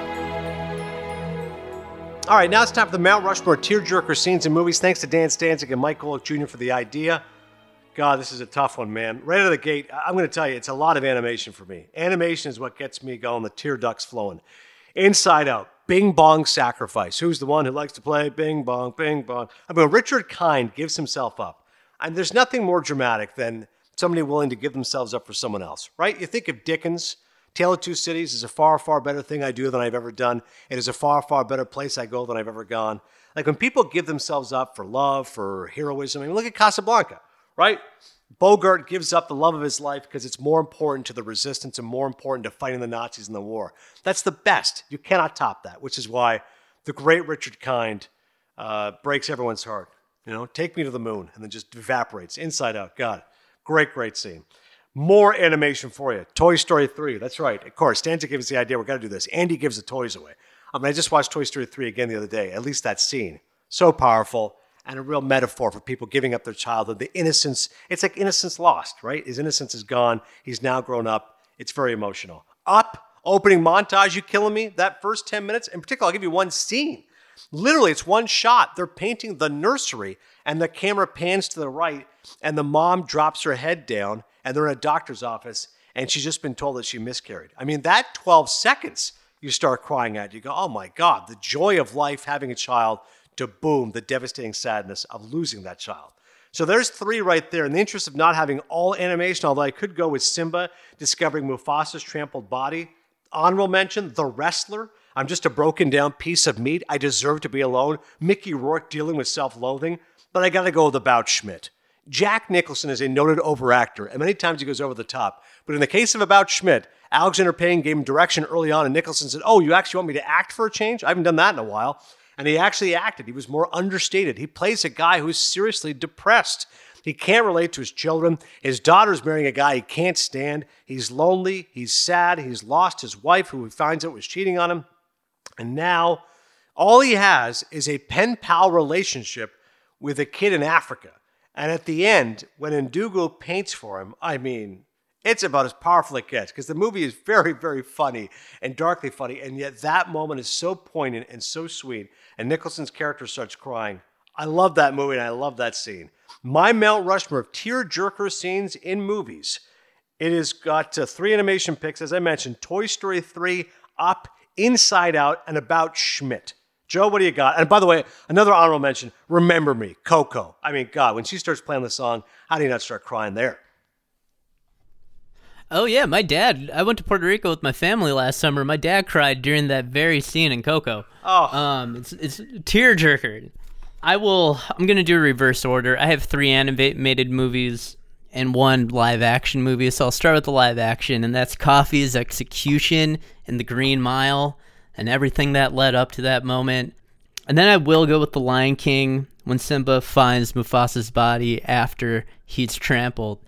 All right, now it's time for the Mount Rushmore tearjerker scenes and movies. Thanks to Dan Stanzik and Mike Golick Junior for the idea. God, this is a tough one, man. Right out of the gate, I'm going to tell you, it's a lot of animation for me. Animation is what gets me going, the tear ducts flowing. Inside Out, Bing Bong Sacrifice. Who's the one who likes to play Bing Bong, Bing Bong? I mean, Richard Kind gives himself up. And there's nothing more dramatic than somebody willing to give themselves up for someone else, right? You think of Dickens. Tale of Two Cities is a far, far better thing I do than I've ever done. It is a far, far better place I go than I've ever gone. Like when people give themselves up for love, for heroism, I mean, look at Casablanca, right? Bogart gives up the love of his life because it's more important to the resistance and more important to fighting the Nazis in the war. That's the best. You cannot top that, which is why the great Richard Kind uh, breaks everyone's heart. You know, take me to the moon and then just evaporates. Inside Out, God, great, great scene. More animation for you. Toy Story three. That's right. Of course, Stanzik gave us the idea. We've got to do this. Andy gives the toys away. I mean, I just watched Toy Story three again the other day. At least that scene. So powerful and a real metaphor for people giving up their childhood. The innocence. It's like innocence lost, right? His innocence is gone. He's now grown up. It's very emotional. Up. Opening montage. You killing me? That first ten minutes. In particular, I'll give you one scene. Literally, it's one shot. They're painting the nursery and the camera pans to the right and the mom drops her head down. And they're in a doctor's office, and she's just been told that she miscarried. I mean, that twelve seconds you start crying at. You go, oh my God, the joy of life, having a child, to boom, the devastating sadness of losing that child. So there's three right there. In the interest of not having all animation, although I could go with Simba discovering Mufasa's trampled body. Honorable mention, The Wrestler. I'm just a broken down piece of meat. I deserve to be alone. Mickey Rourke dealing with self-loathing. But I got to go with About Schmidt. Jack Nicholson is a noted overactor, and many times he goes over the top. But in the case of About Schmidt, Alexander Payne gave him direction early on, and Nicholson said, oh, you actually want me to act for a change? I haven't done that in a while. And he actually acted. He was more understated. He plays a guy who's seriously depressed. He can't relate to his children. His daughter's marrying a guy he can't stand. He's lonely. He's sad. He's lost his wife, who he finds out was cheating on him. And now all he has is a pen pal relationship with a kid in Africa. And at the end, when Ndugu paints for him, I mean, it's about as powerful as it gets, because the movie is very, very funny and darkly funny. And yet that moment is so poignant and so sweet. And Nicholson's character starts crying. I love that movie, and I love that scene. My Mount Rushmore of tear-jerker scenes in movies. It has got uh, three animation picks, as I mentioned, Toy Story three, Up, Inside Out, and About Schmidt. Joe, what do you got? And by the way, another honorable mention, Remember Me, Coco. I mean, God, when she starts playing the song, how do you not start crying there? Oh, yeah, my dad, I went to Puerto Rico with my family last summer. My dad cried during that very scene in Coco. Oh. Um, it's it's tearjerker. I will, I'm going to do a reverse order. I have three animated movies and one live action movie, so I'll start with the live action, and that's Coffey's execution in The Green Mile and everything that led up to that moment. And then I will go with The Lion King when Simba finds Mufasa's body after he's trampled.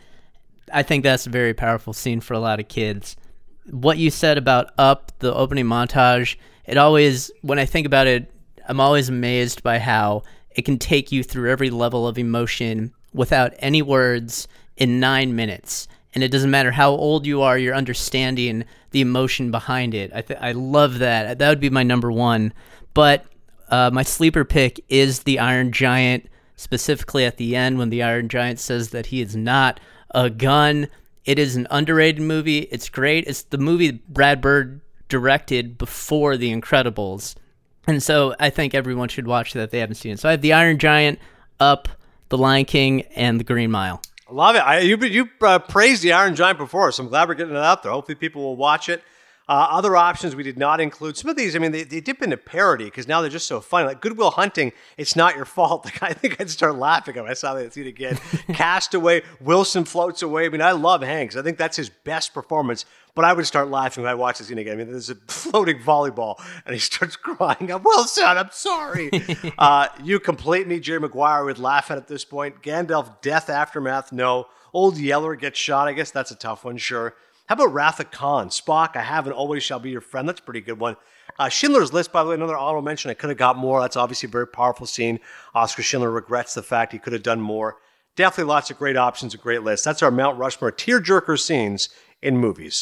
I think that's a very powerful scene for a lot of kids. What you said about Up, the opening montage, it always, when I think about it, I'm always amazed by how it can take you through every level of emotion without any words in nine minutes. And it doesn't matter how old you are, you're understanding the emotion behind it. I th- I love that. That would be my number one. But uh, my sleeper pick is The Iron Giant, specifically at the end when the Iron Giant says that he is not a gun. It is an underrated movie. It's great. It's the movie Brad Bird directed before The Incredibles. And so I think everyone should watch that if they haven't seen it. So I have The Iron Giant, Up, The Lion King, and The Green Mile. I love it. I, you you uh, praised The Iron Giant before, so I'm glad we're getting it out there. Hopefully people will watch it. Uh, other options we did not include. Some of these, I mean, they, they dip into parody because now they're just so funny. Like Good Will Hunting, It's Not Your Fault. Like, I think I'd start laughing when I saw that scene again. Castaway, Wilson floats away. I mean, I love Hanks. I think that's his best performance. But I would start laughing when I watch this scene again. I mean, there's a floating volleyball, and he starts crying. I'm Wilson, I'm sorry. uh, you complete me, Jerry Maguire would laugh at at this point. Gandalf, Death Aftermath, no. Old Yeller gets shot. I guess that's a tough one, sure. How about Wrath of Khan? Spock, I have and always shall be your friend. That's a pretty good one. Uh, Schindler's List, by the way, another honorable mention. I could have got more. That's obviously a very powerful scene. Oscar Schindler regrets the fact he could have done more. Definitely lots of great options, a great list. That's our Mount Rushmore tearjerker scenes in movies.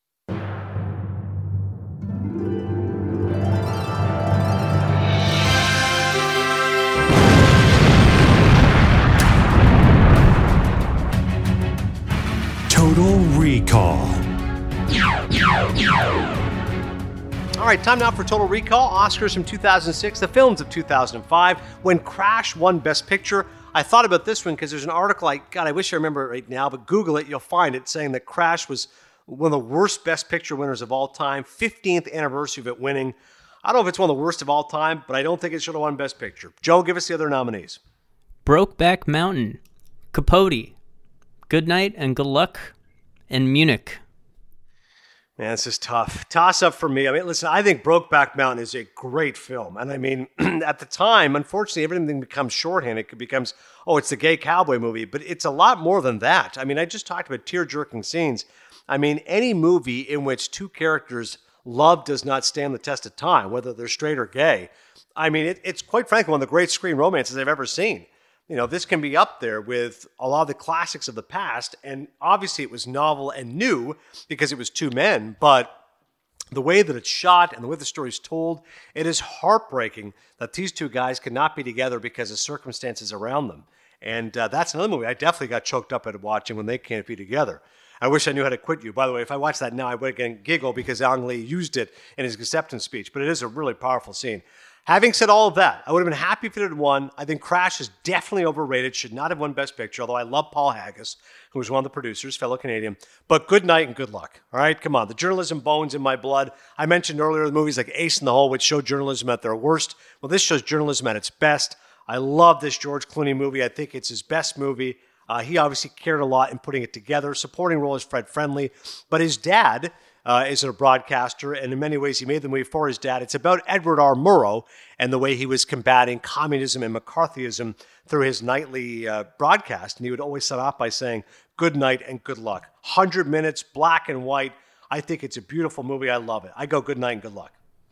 Total Recall. All right, time now for Total Recall. Oscars from two thousand six, the films of two thousand five. When Crash won Best Picture, I thought about this one because there's an article, I, God, I wish I remember it right now, but Google it, you'll find it, saying that Crash was one of the worst Best Picture winners of all time, fifteenth anniversary of it winning. I don't know if it's one of the worst of all time, but I don't think it should have won Best Picture. Joe, give us the other nominees. Brokeback Mountain, Capote, Good Night and Good Luck, and Munich. Man, this is tough. Toss up for me. I mean, listen, I think Brokeback Mountain is a great film. And I mean, at the time, unfortunately, everything becomes shorthand. It becomes, oh, it's the gay cowboy movie. But it's a lot more than that. I mean, I just talked about tear-jerking scenes. I mean, any movie in which two characters' love does not stand the test of time, whether they're straight or gay. I mean, it, it's quite frankly one of the great screen romances I've ever seen. You know, this can be up there with a lot of the classics of the past. And obviously it was novel and new because it was two men. But the way that it's shot and the way the story's told, it is heartbreaking that these two guys could not be together because of circumstances around them. And uh, that's another movie I definitely got choked up at watching when they can't be together. I wish I knew how to quit you. By the way, if I watched that now, I would again giggle because Ang Lee used it in his acceptance speech. But it is a really powerful scene. Having said all of that, I would have been happy if it had won. I think Crash is definitely overrated, should not have won Best Picture, although I love Paul Haggis, who was one of the producers, fellow Canadian. But Good Night and Good Luck. All right, come on. The journalism bones in my blood. I mentioned earlier the movies like Ace in the Hole, which show journalism at their worst. Well, this shows journalism at its best. I love this George Clooney movie. I think it's his best movie. Uh, he obviously cared a lot in putting it together. Supporting role is Fred Friendly, but his dad uh, is a broadcaster, and in many ways he made the movie for his dad. It's about Edward R. Murrow and the way he was combating communism and McCarthyism through his nightly uh, broadcast, and he would always start off by saying, "Good night and good luck." one hundred minutes, black and white. I think it's a beautiful movie. I love it. I go good night and good luck.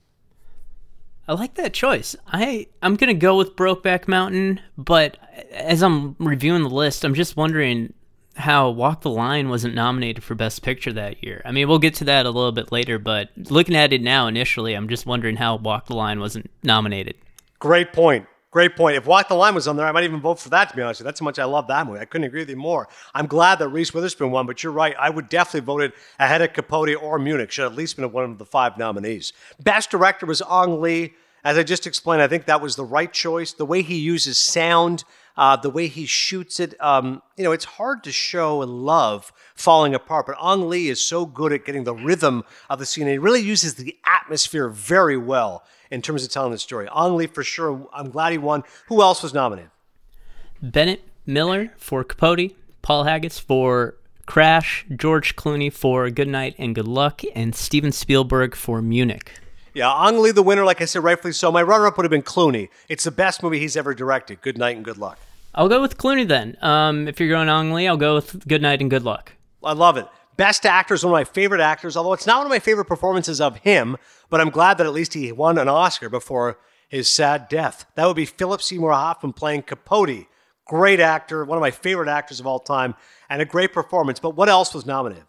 I like that choice. I, I'm going to go with Brokeback Mountain, but as I'm reviewing the list, I'm just wondering how Walk the Line wasn't nominated for Best Picture that year. I mean, we'll get to that a little bit later, but looking at it now initially, I'm just wondering how Walk the Line wasn't nominated. Great point. Great point. If Walk the Line was on there, I might even vote for that, to be honest with you. That's how much I love that movie. I couldn't agree with you more. I'm glad that Reese Witherspoon won, but you're right. I would definitely vote it ahead of Capote or Munich. Should have at least been one of the five nominees. Best Director was Ang Lee. As I just explained, I think that was the right choice. The way he uses sound, uh, the way he shoots it, um, you know, it's hard to show and love falling apart, but Ang Lee is so good at getting the rhythm of the scene. He really uses the atmosphere very well in terms of telling the story. Ang Lee, for sure. I'm glad he won. Who else was nominated? Bennett Miller for Capote, Paul Haggis for Crash, George Clooney for Good Night and Good Luck, and Steven Spielberg for Munich. Yeah, Ang Lee, the winner, like I said, rightfully so. My runner-up would have been Clooney. It's the best movie he's ever directed. Good night and good luck. I'll go with Clooney then. Um, if you're going Ang Lee, I'll go with Good Night and Good Luck. I love it. Best actor is one of my favorite actors, although it's not one of my favorite performances of him, but I'm glad that at least he won an Oscar before his sad death. That would be Philip Seymour Hoffman playing Capote. Great actor, one of my favorite actors of all time, and a great performance. But what else was nominated?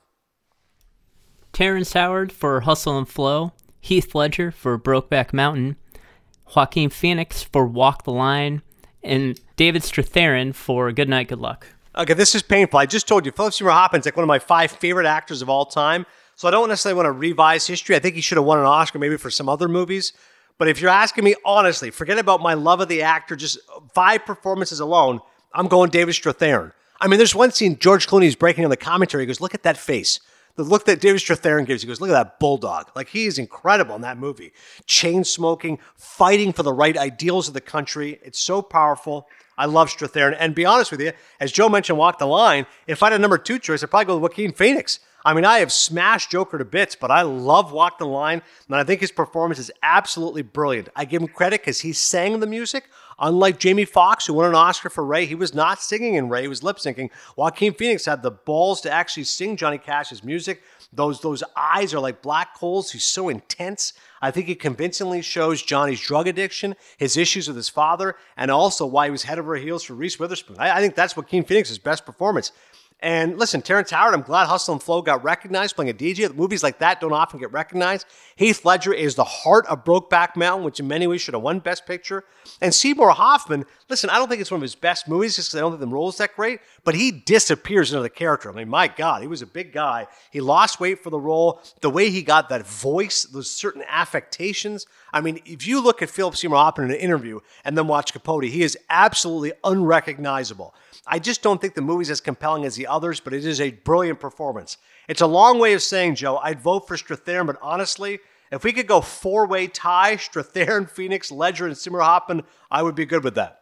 Terrence Howard for Hustle and Flow, Heath Ledger for Brokeback Mountain, Joaquin Phoenix for Walk the Line, and David Strathairn for Good Night, Good Luck. Okay, this is painful. I just told you, Philip Seymour Hoffman's like one of my five favorite actors of all time, so I don't necessarily want to revise history. I think he should have won an Oscar maybe for some other movies. But if you're asking me honestly, forget about my love of the actor, just five performances alone, I'm going David Strathairn. I mean, there's one scene, George Clooney's breaking on the commentary. He goes, look at that face. The look that David Strathairn gives, he goes, look at that bulldog. Like, he is incredible in that movie. Chain smoking, fighting for the right ideals of the country. It's so powerful. I love Strathairn. And be honest with you, as Joe mentioned, Walk the Line, if I had a number two choice, I'd probably go with Joaquin Phoenix. I mean, I have smashed Joker to bits, but I love Walk the Line, and I think his performance is absolutely brilliant. I give him credit because he sang the music. Unlike Jamie Foxx, who won an Oscar for Ray, he was not singing in Ray, he was lip-syncing. Joaquin Phoenix had the balls to actually sing Johnny Cash's music. Those, those eyes are like black coals. He's so intense. I think he convincingly shows Johnny's drug addiction, his issues with his father, and also why he was head over heels for Reese Witherspoon. I, I think that's Joaquin Phoenix's best performance. And listen, Terrence Howard, I'm glad Hustle and Flow got recognized playing a D J. Movies like that don't often get recognized. Heath Ledger is the heart of Brokeback Mountain, which in many ways should have won Best Picture. And Seymour Hoffman, listen, I don't think it's one of his best movies just because I don't think the role is that great, but he disappears into the character. I mean, my God, he was a big guy. He lost weight for the role. The way he got that voice, those certain affectations. I mean, if you look at Philip Seymour Hoffman in an interview and then watch Capote, he is absolutely unrecognizable. I just don't think the movie's as compelling as the others, but it is a brilliant performance. It's a long way of saying, Joe, I'd vote for Strathairn, but honestly, if we could go four-way tie, Strathairn, Phoenix, Ledger, and Seymour Hoffman, I would be good with that.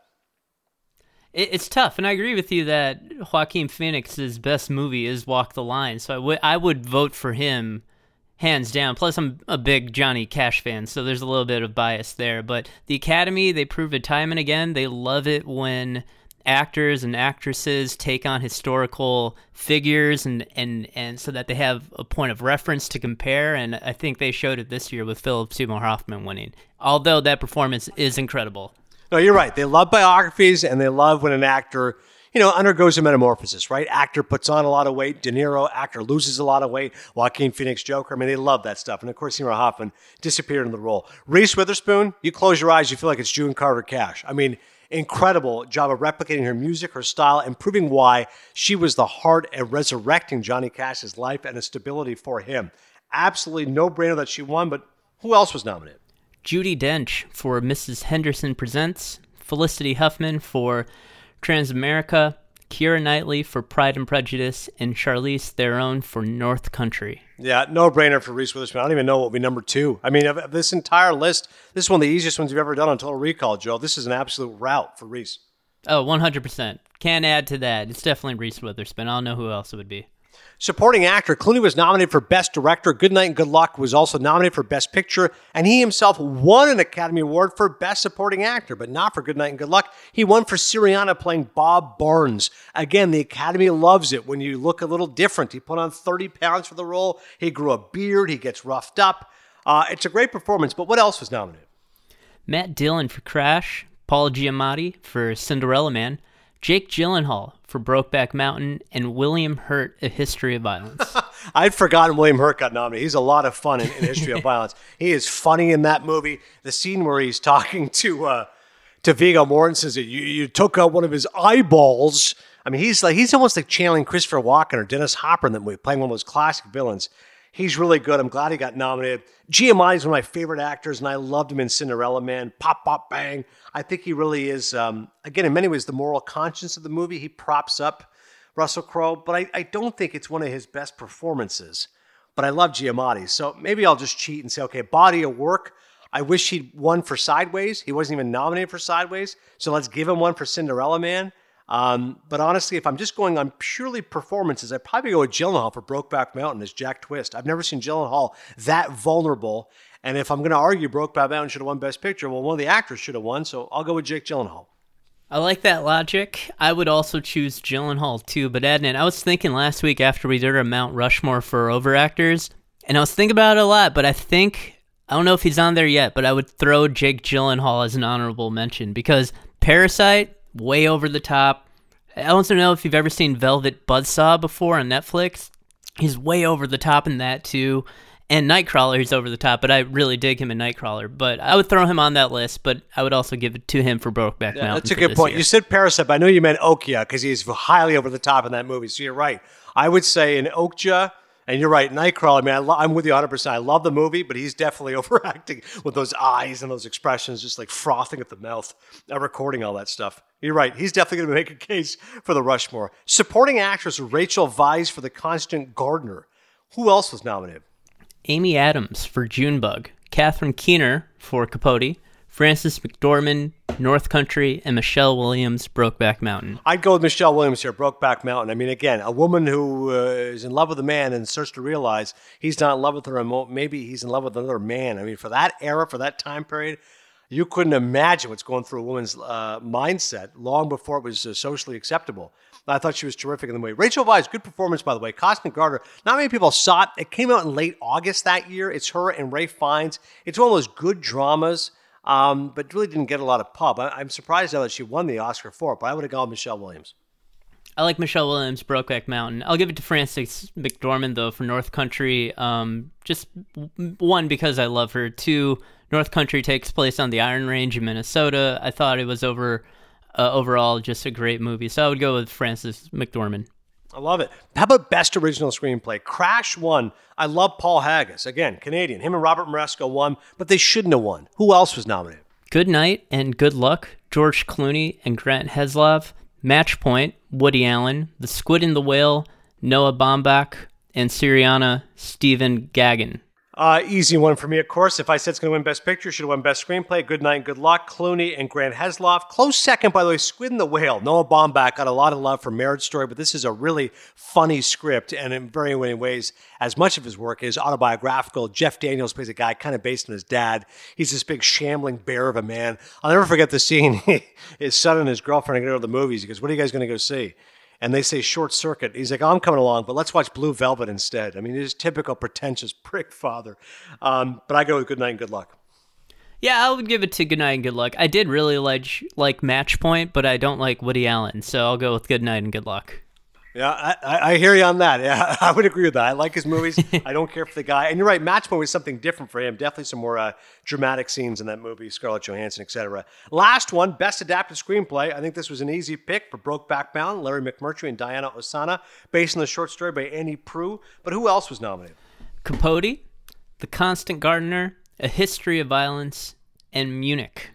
It's tough, and I agree with you that Joaquin Phoenix's best movie is Walk the Line, so I would I would vote for him hands down. Plus, I'm a big Johnny Cash fan, so there's a little bit of bias there. But the Academy, they prove it time and again. They love it when actors and actresses take on historical figures and, and, and so that they have a point of reference to compare, and I think they showed it this year with Philip Seymour Hoffman winning, although that performance is incredible. No, you're right. They love biographies, and they love when an actor, you know, undergoes a metamorphosis, right? Actor puts on a lot of weight. De Niro, actor loses a lot of weight. Joaquin Phoenix, Joker. I mean, they love that stuff. And of course, Seymour Hoffman disappeared in the role. Reese Witherspoon, you close your eyes, you feel like it's June Carter Cash. I mean, incredible job of replicating her music, her style, and proving why she was the heart and resurrecting Johnny Cash's life and a stability for him. Absolutely no-brainer that she won, but who else was nominated? Judi Dench for Missus Henderson Presents, Felicity Huffman for Transamerica, Keira Knightley for Pride and Prejudice, and Charlize Theron for North Country. Yeah, no-brainer for Reese Witherspoon. I don't even know what would be number two. I mean, of, of this entire list, this is one of the easiest ones you've ever done on Total Recall, Joe. This is an absolute rout for Reese. Oh, one hundred percent. Can't add to that. It's definitely Reese Witherspoon. I don't know who else it would be. Supporting actor, Clooney was nominated for Best Director. Good Night and Good Luck was also nominated for Best Picture, and he himself won an Academy Award for Best Supporting Actor, but not for Good Night and Good Luck. He won for Syriana playing Bob Barnes. Again, the Academy loves it when you look a little different. He put on thirty pounds for the role. He grew a beard. He gets roughed up. Uh, it's a great performance, but what else was nominated? Matt Dillon for Crash, Paul Giamatti for Cinderella Man, Jake Gyllenhaal for Brokeback Mountain, and William Hurt, A History of Violence. I'd forgotten William Hurt got nominated. He's a lot of fun in, in History of Violence. He is funny in that movie. The scene where he's talking to uh, to Viggo Mortensen says, you, you took out one of his eyeballs. I mean, he's like he's almost like channeling Christopher Walken or Dennis Hopper in that movie, playing one of those classic villains. He's really good. I'm glad he got nominated. Giamatti is one of my favorite actors, and I loved him in Cinderella Man. Pop, pop, bang. I think he really is, um, again, in many ways, the moral conscience of the movie. He props up Russell Crowe, but I, I don't think it's one of his best performances. But I love Giamatti. So maybe I'll just cheat and say, okay, body of work. I wish he'd won for Sideways. He wasn't even nominated for Sideways. So let's give him one for Cinderella Man. Um, but honestly, if I'm just going on purely performances, I'd probably go with Gyllenhaal for Brokeback Mountain as Jack Twist. I've never seen Gyllenhaal that vulnerable. And if I'm going to argue Brokeback Mountain should have won Best Picture, well, one of the actors should have won. So I'll go with Jake Gyllenhaal. I like that logic. I would also choose Gyllenhaal too. But Adnan, I was thinking last week after we did our Mount Rushmore for overactors, and I was thinking about it a lot, but I think, I don't know if he's on there yet, but I would throw Jake Gyllenhaal as an honorable mention because Parasite, way over the top. I also know if you've ever seen Velvet Buzzsaw before on Netflix. He's way over the top in that too. And Nightcrawler, he's over the top, but I really dig him in Nightcrawler. But I would throw him on that list, but I would also give it to him for Brokeback yeah, Mountain. That's a good point. Year. You said Parasite, but I know you meant Okja because he's highly over the top in that movie. So you're right. I would say in Okja, and you're right, Nightcrawler, I mean, I lo- I'm with you one hundred percent. I love the movie, but he's definitely overacting with those eyes and those expressions, just like frothing at the mouth, uh, recording all that stuff. You're right. He's definitely going to make a case for the Rushmore. Supporting actress Rachel Weisz for The Constant Gardener. Who else was nominated? Amy Adams for Junebug, Catherine Keener for Capote, Frances McDormand, North Country, and Michelle Williams, Brokeback Mountain. I'd go with Michelle Williams here, Brokeback Mountain. I mean, again, a woman who uh, is in love with a man and starts to realize he's not in love with her, and maybe he's in love with another man. I mean, for that era, for that time period, you couldn't imagine what's going through a woman's uh, mindset long before it was uh, socially acceptable. I thought she was terrific in the movie. Rachel Weisz, good performance, by the way. Constant Gardener, not many people saw it. It came out in late August that year. It's her and Ralph Fiennes. It's one of those good dramas, um, but really didn't get a lot of pub. I- I'm surprised now that she won the Oscar for it, but I would have gone with Michelle Williams. I like Michelle Williams, Brokeback Mountain. I'll give it to Frances McDormand, though, for North Country. Um, just, one, because I love her. Two, North Country takes place on the Iron Range in Minnesota. I thought it was over... Uh, overall, just a great movie. So I would go with Frances McDormand. I love it. How about Best Original Screenplay? Crash won. I love Paul Haggis. Again, Canadian. Him and Robert Moresco won, but they shouldn't have won. Who else was nominated? Good Night and Good Luck, George Clooney and Grant Heslov. Match Point, Woody Allen. The Squid and the Whale, Noah Baumbach. And Syriana, Stephen Gaghan. Uh, easy one for me, of course. If I said it's going to win Best Picture, should have won Best Screenplay. Good Night and Good Luck, Clooney and Grant Heslov. Close second, by the way, Squid and the Whale. Noah Baumbach got a lot of love for Marriage Story, but this is a really funny script, and in very many ways, as much of his work is autobiographical. Jeff Daniels plays a guy kind of based on his dad. He's this big shambling bear of a man. I'll never forget the scene. His son and his girlfriend are going to go to the movies. He goes, "What are you guys going to go see?" And they say Short Circuit. He's like, oh, I'm coming along, but let's watch Blue Velvet instead. I mean, he's typical pretentious prick father. Um, but I go with Good Night and Good Luck. Yeah, I would give it to Good Night and Good Luck. I did really like like Match Point, but I don't like Woody Allen, so I'll go with Good Night and Good Luck. Yeah, I, I, I hear you on that. Yeah, I would agree with that. I like his movies. I don't care for the guy. And you're right, Match Point was something different for him. Definitely some more uh, dramatic scenes in that movie, Scarlett Johansson, et cetera. Last one, Best Adapted Screenplay. I think this was an easy pick for Brokeback Mountain, Larry McMurtry and Diana Ossana, based on the short story by Annie Proulx. But who else was nominated? Capote, The Constant Gardener, A History of Violence, and Munich.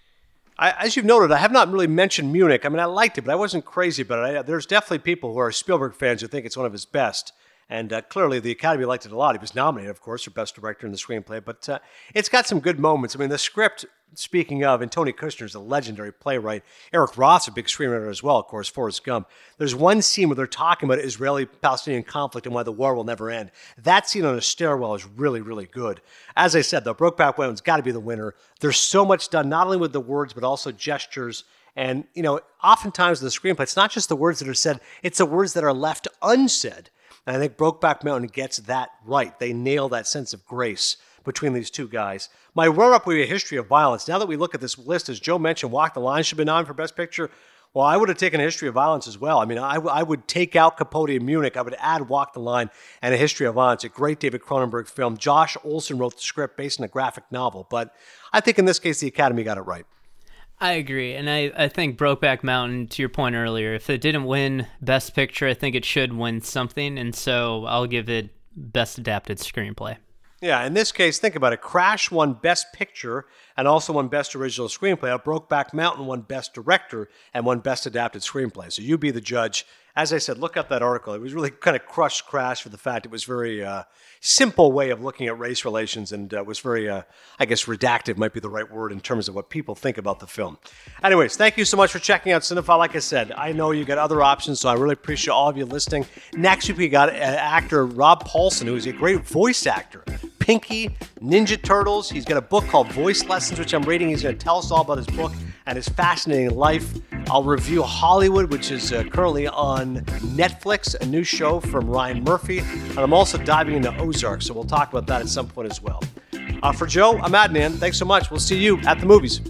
I, as you've noted, I have not really mentioned Munich. I mean, I liked it, but I wasn't crazy about it. I, there's definitely people who are Spielberg fans who think it's one of his best. And uh, clearly the Academy liked it a lot. He was nominated, of course, for Best Director in the Screenplay, but uh, it's got some good moments. I mean, the script, speaking of, and Tony Kushner's a legendary playwright. Eric Roth's a big screenwriter as well, of course, Forrest Gump. There's one scene where they're talking about Israeli-Palestinian conflict and why the war will never end. That scene on a stairwell is really, really good. As I said, though, Brokeback Mountain's got to be the winner. There's so much done, not only with the words, but also gestures. And, you know, oftentimes in the screenplay, it's not just the words that are said, it's the words that are left unsaid. And I think Brokeback Mountain gets that right. They nail that sense of grace between these two guys. My run-up would be A History of Violence. Now that we look at this list, as Joe mentioned, Walk the Line should have been on for Best Picture. Well, I would have taken A History of Violence as well. I mean, I, I would take out Capote and Munich. I would add Walk the Line and A History of Violence, a great David Cronenberg film. Josh Olson wrote the script based on a graphic novel. But I think in this case, the Academy got it right. I agree, and I, I think Brokeback Mountain, to your point earlier, if it didn't win Best Picture, I think it should win something, and so I'll give it Best Adapted Screenplay. Yeah, in this case, think about it. Crash won Best Picture and also won Best Original Screenplay. Brokeback Mountain won Best Director and won Best Adapted Screenplay. So you be the judge. As I said, look up that article. It was really kind of crushed Crash for the fact it was very uh, simple way of looking at race relations and uh, was very, uh, I guess, redacted might be the right word in terms of what people think about the film. Anyways, thank you so much for checking out Cinephile. Like I said, I know you got other options, so I really appreciate all of you listening. Next week, we got uh, actor Rob Paulsen, who is a great voice actor. Pinky, Ninja Turtles. He's got a book called Voice Lessons, which I'm reading. He's going to tell us all about his book and his fascinating life. I'll review Hollywood, which is uh, currently on Netflix, a new show from Ryan Murphy. And I'm also diving into Ozark, so we'll talk about that at some point as well. Uh, for Joe, I'm Adnan. Thanks so much. We'll see you at the movies.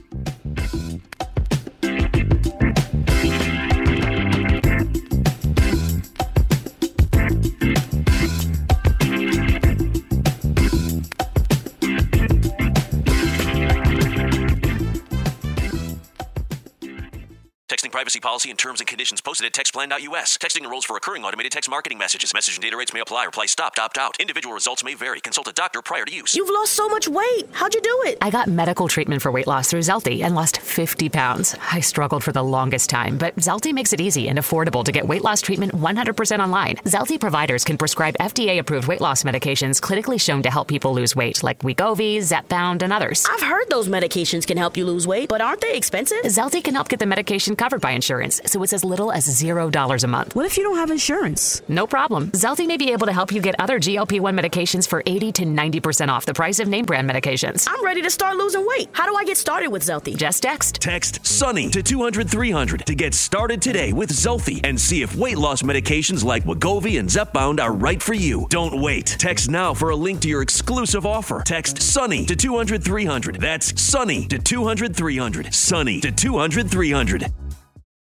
Privacy policy and terms and conditions posted at textplan dot U S. Texting enrolls for recurring automated text marketing messages. Message and data rates may apply. Reply stop, opt out. Individual results may vary. Consult a doctor prior to use. You've lost so much weight. How'd you do it? I got medical treatment for weight loss through Zelty and lost fifty pounds. I struggled for the longest time, but Zelty makes it easy and affordable to get weight loss treatment one hundred percent online. Zelty providers can prescribe F D A-approved weight loss medications clinically shown to help people lose weight, like Wegovy, Zepbound, and others. I've heard those medications can help you lose weight, but aren't they expensive? Zelty can help get the medication covered by insurance, so it's as little as zero dollars a month. What if you don't have insurance? No problem. Zelty may be able to help you get other G L P one medications for eighty to ninety percent off the price of name brand medications. I'm ready to start losing weight. How do I get started with Zelty? Just text. Text SUNNY to two hundred three hundred to get started today with Zelty and see if weight loss medications like Wegovy and Zepbound are right for you. Don't wait. Text now for a link to your exclusive offer. Text SUNNY to two hundred three hundred. That's SUNNY to two hundred three hundred. SUNNY to two hundred three hundred.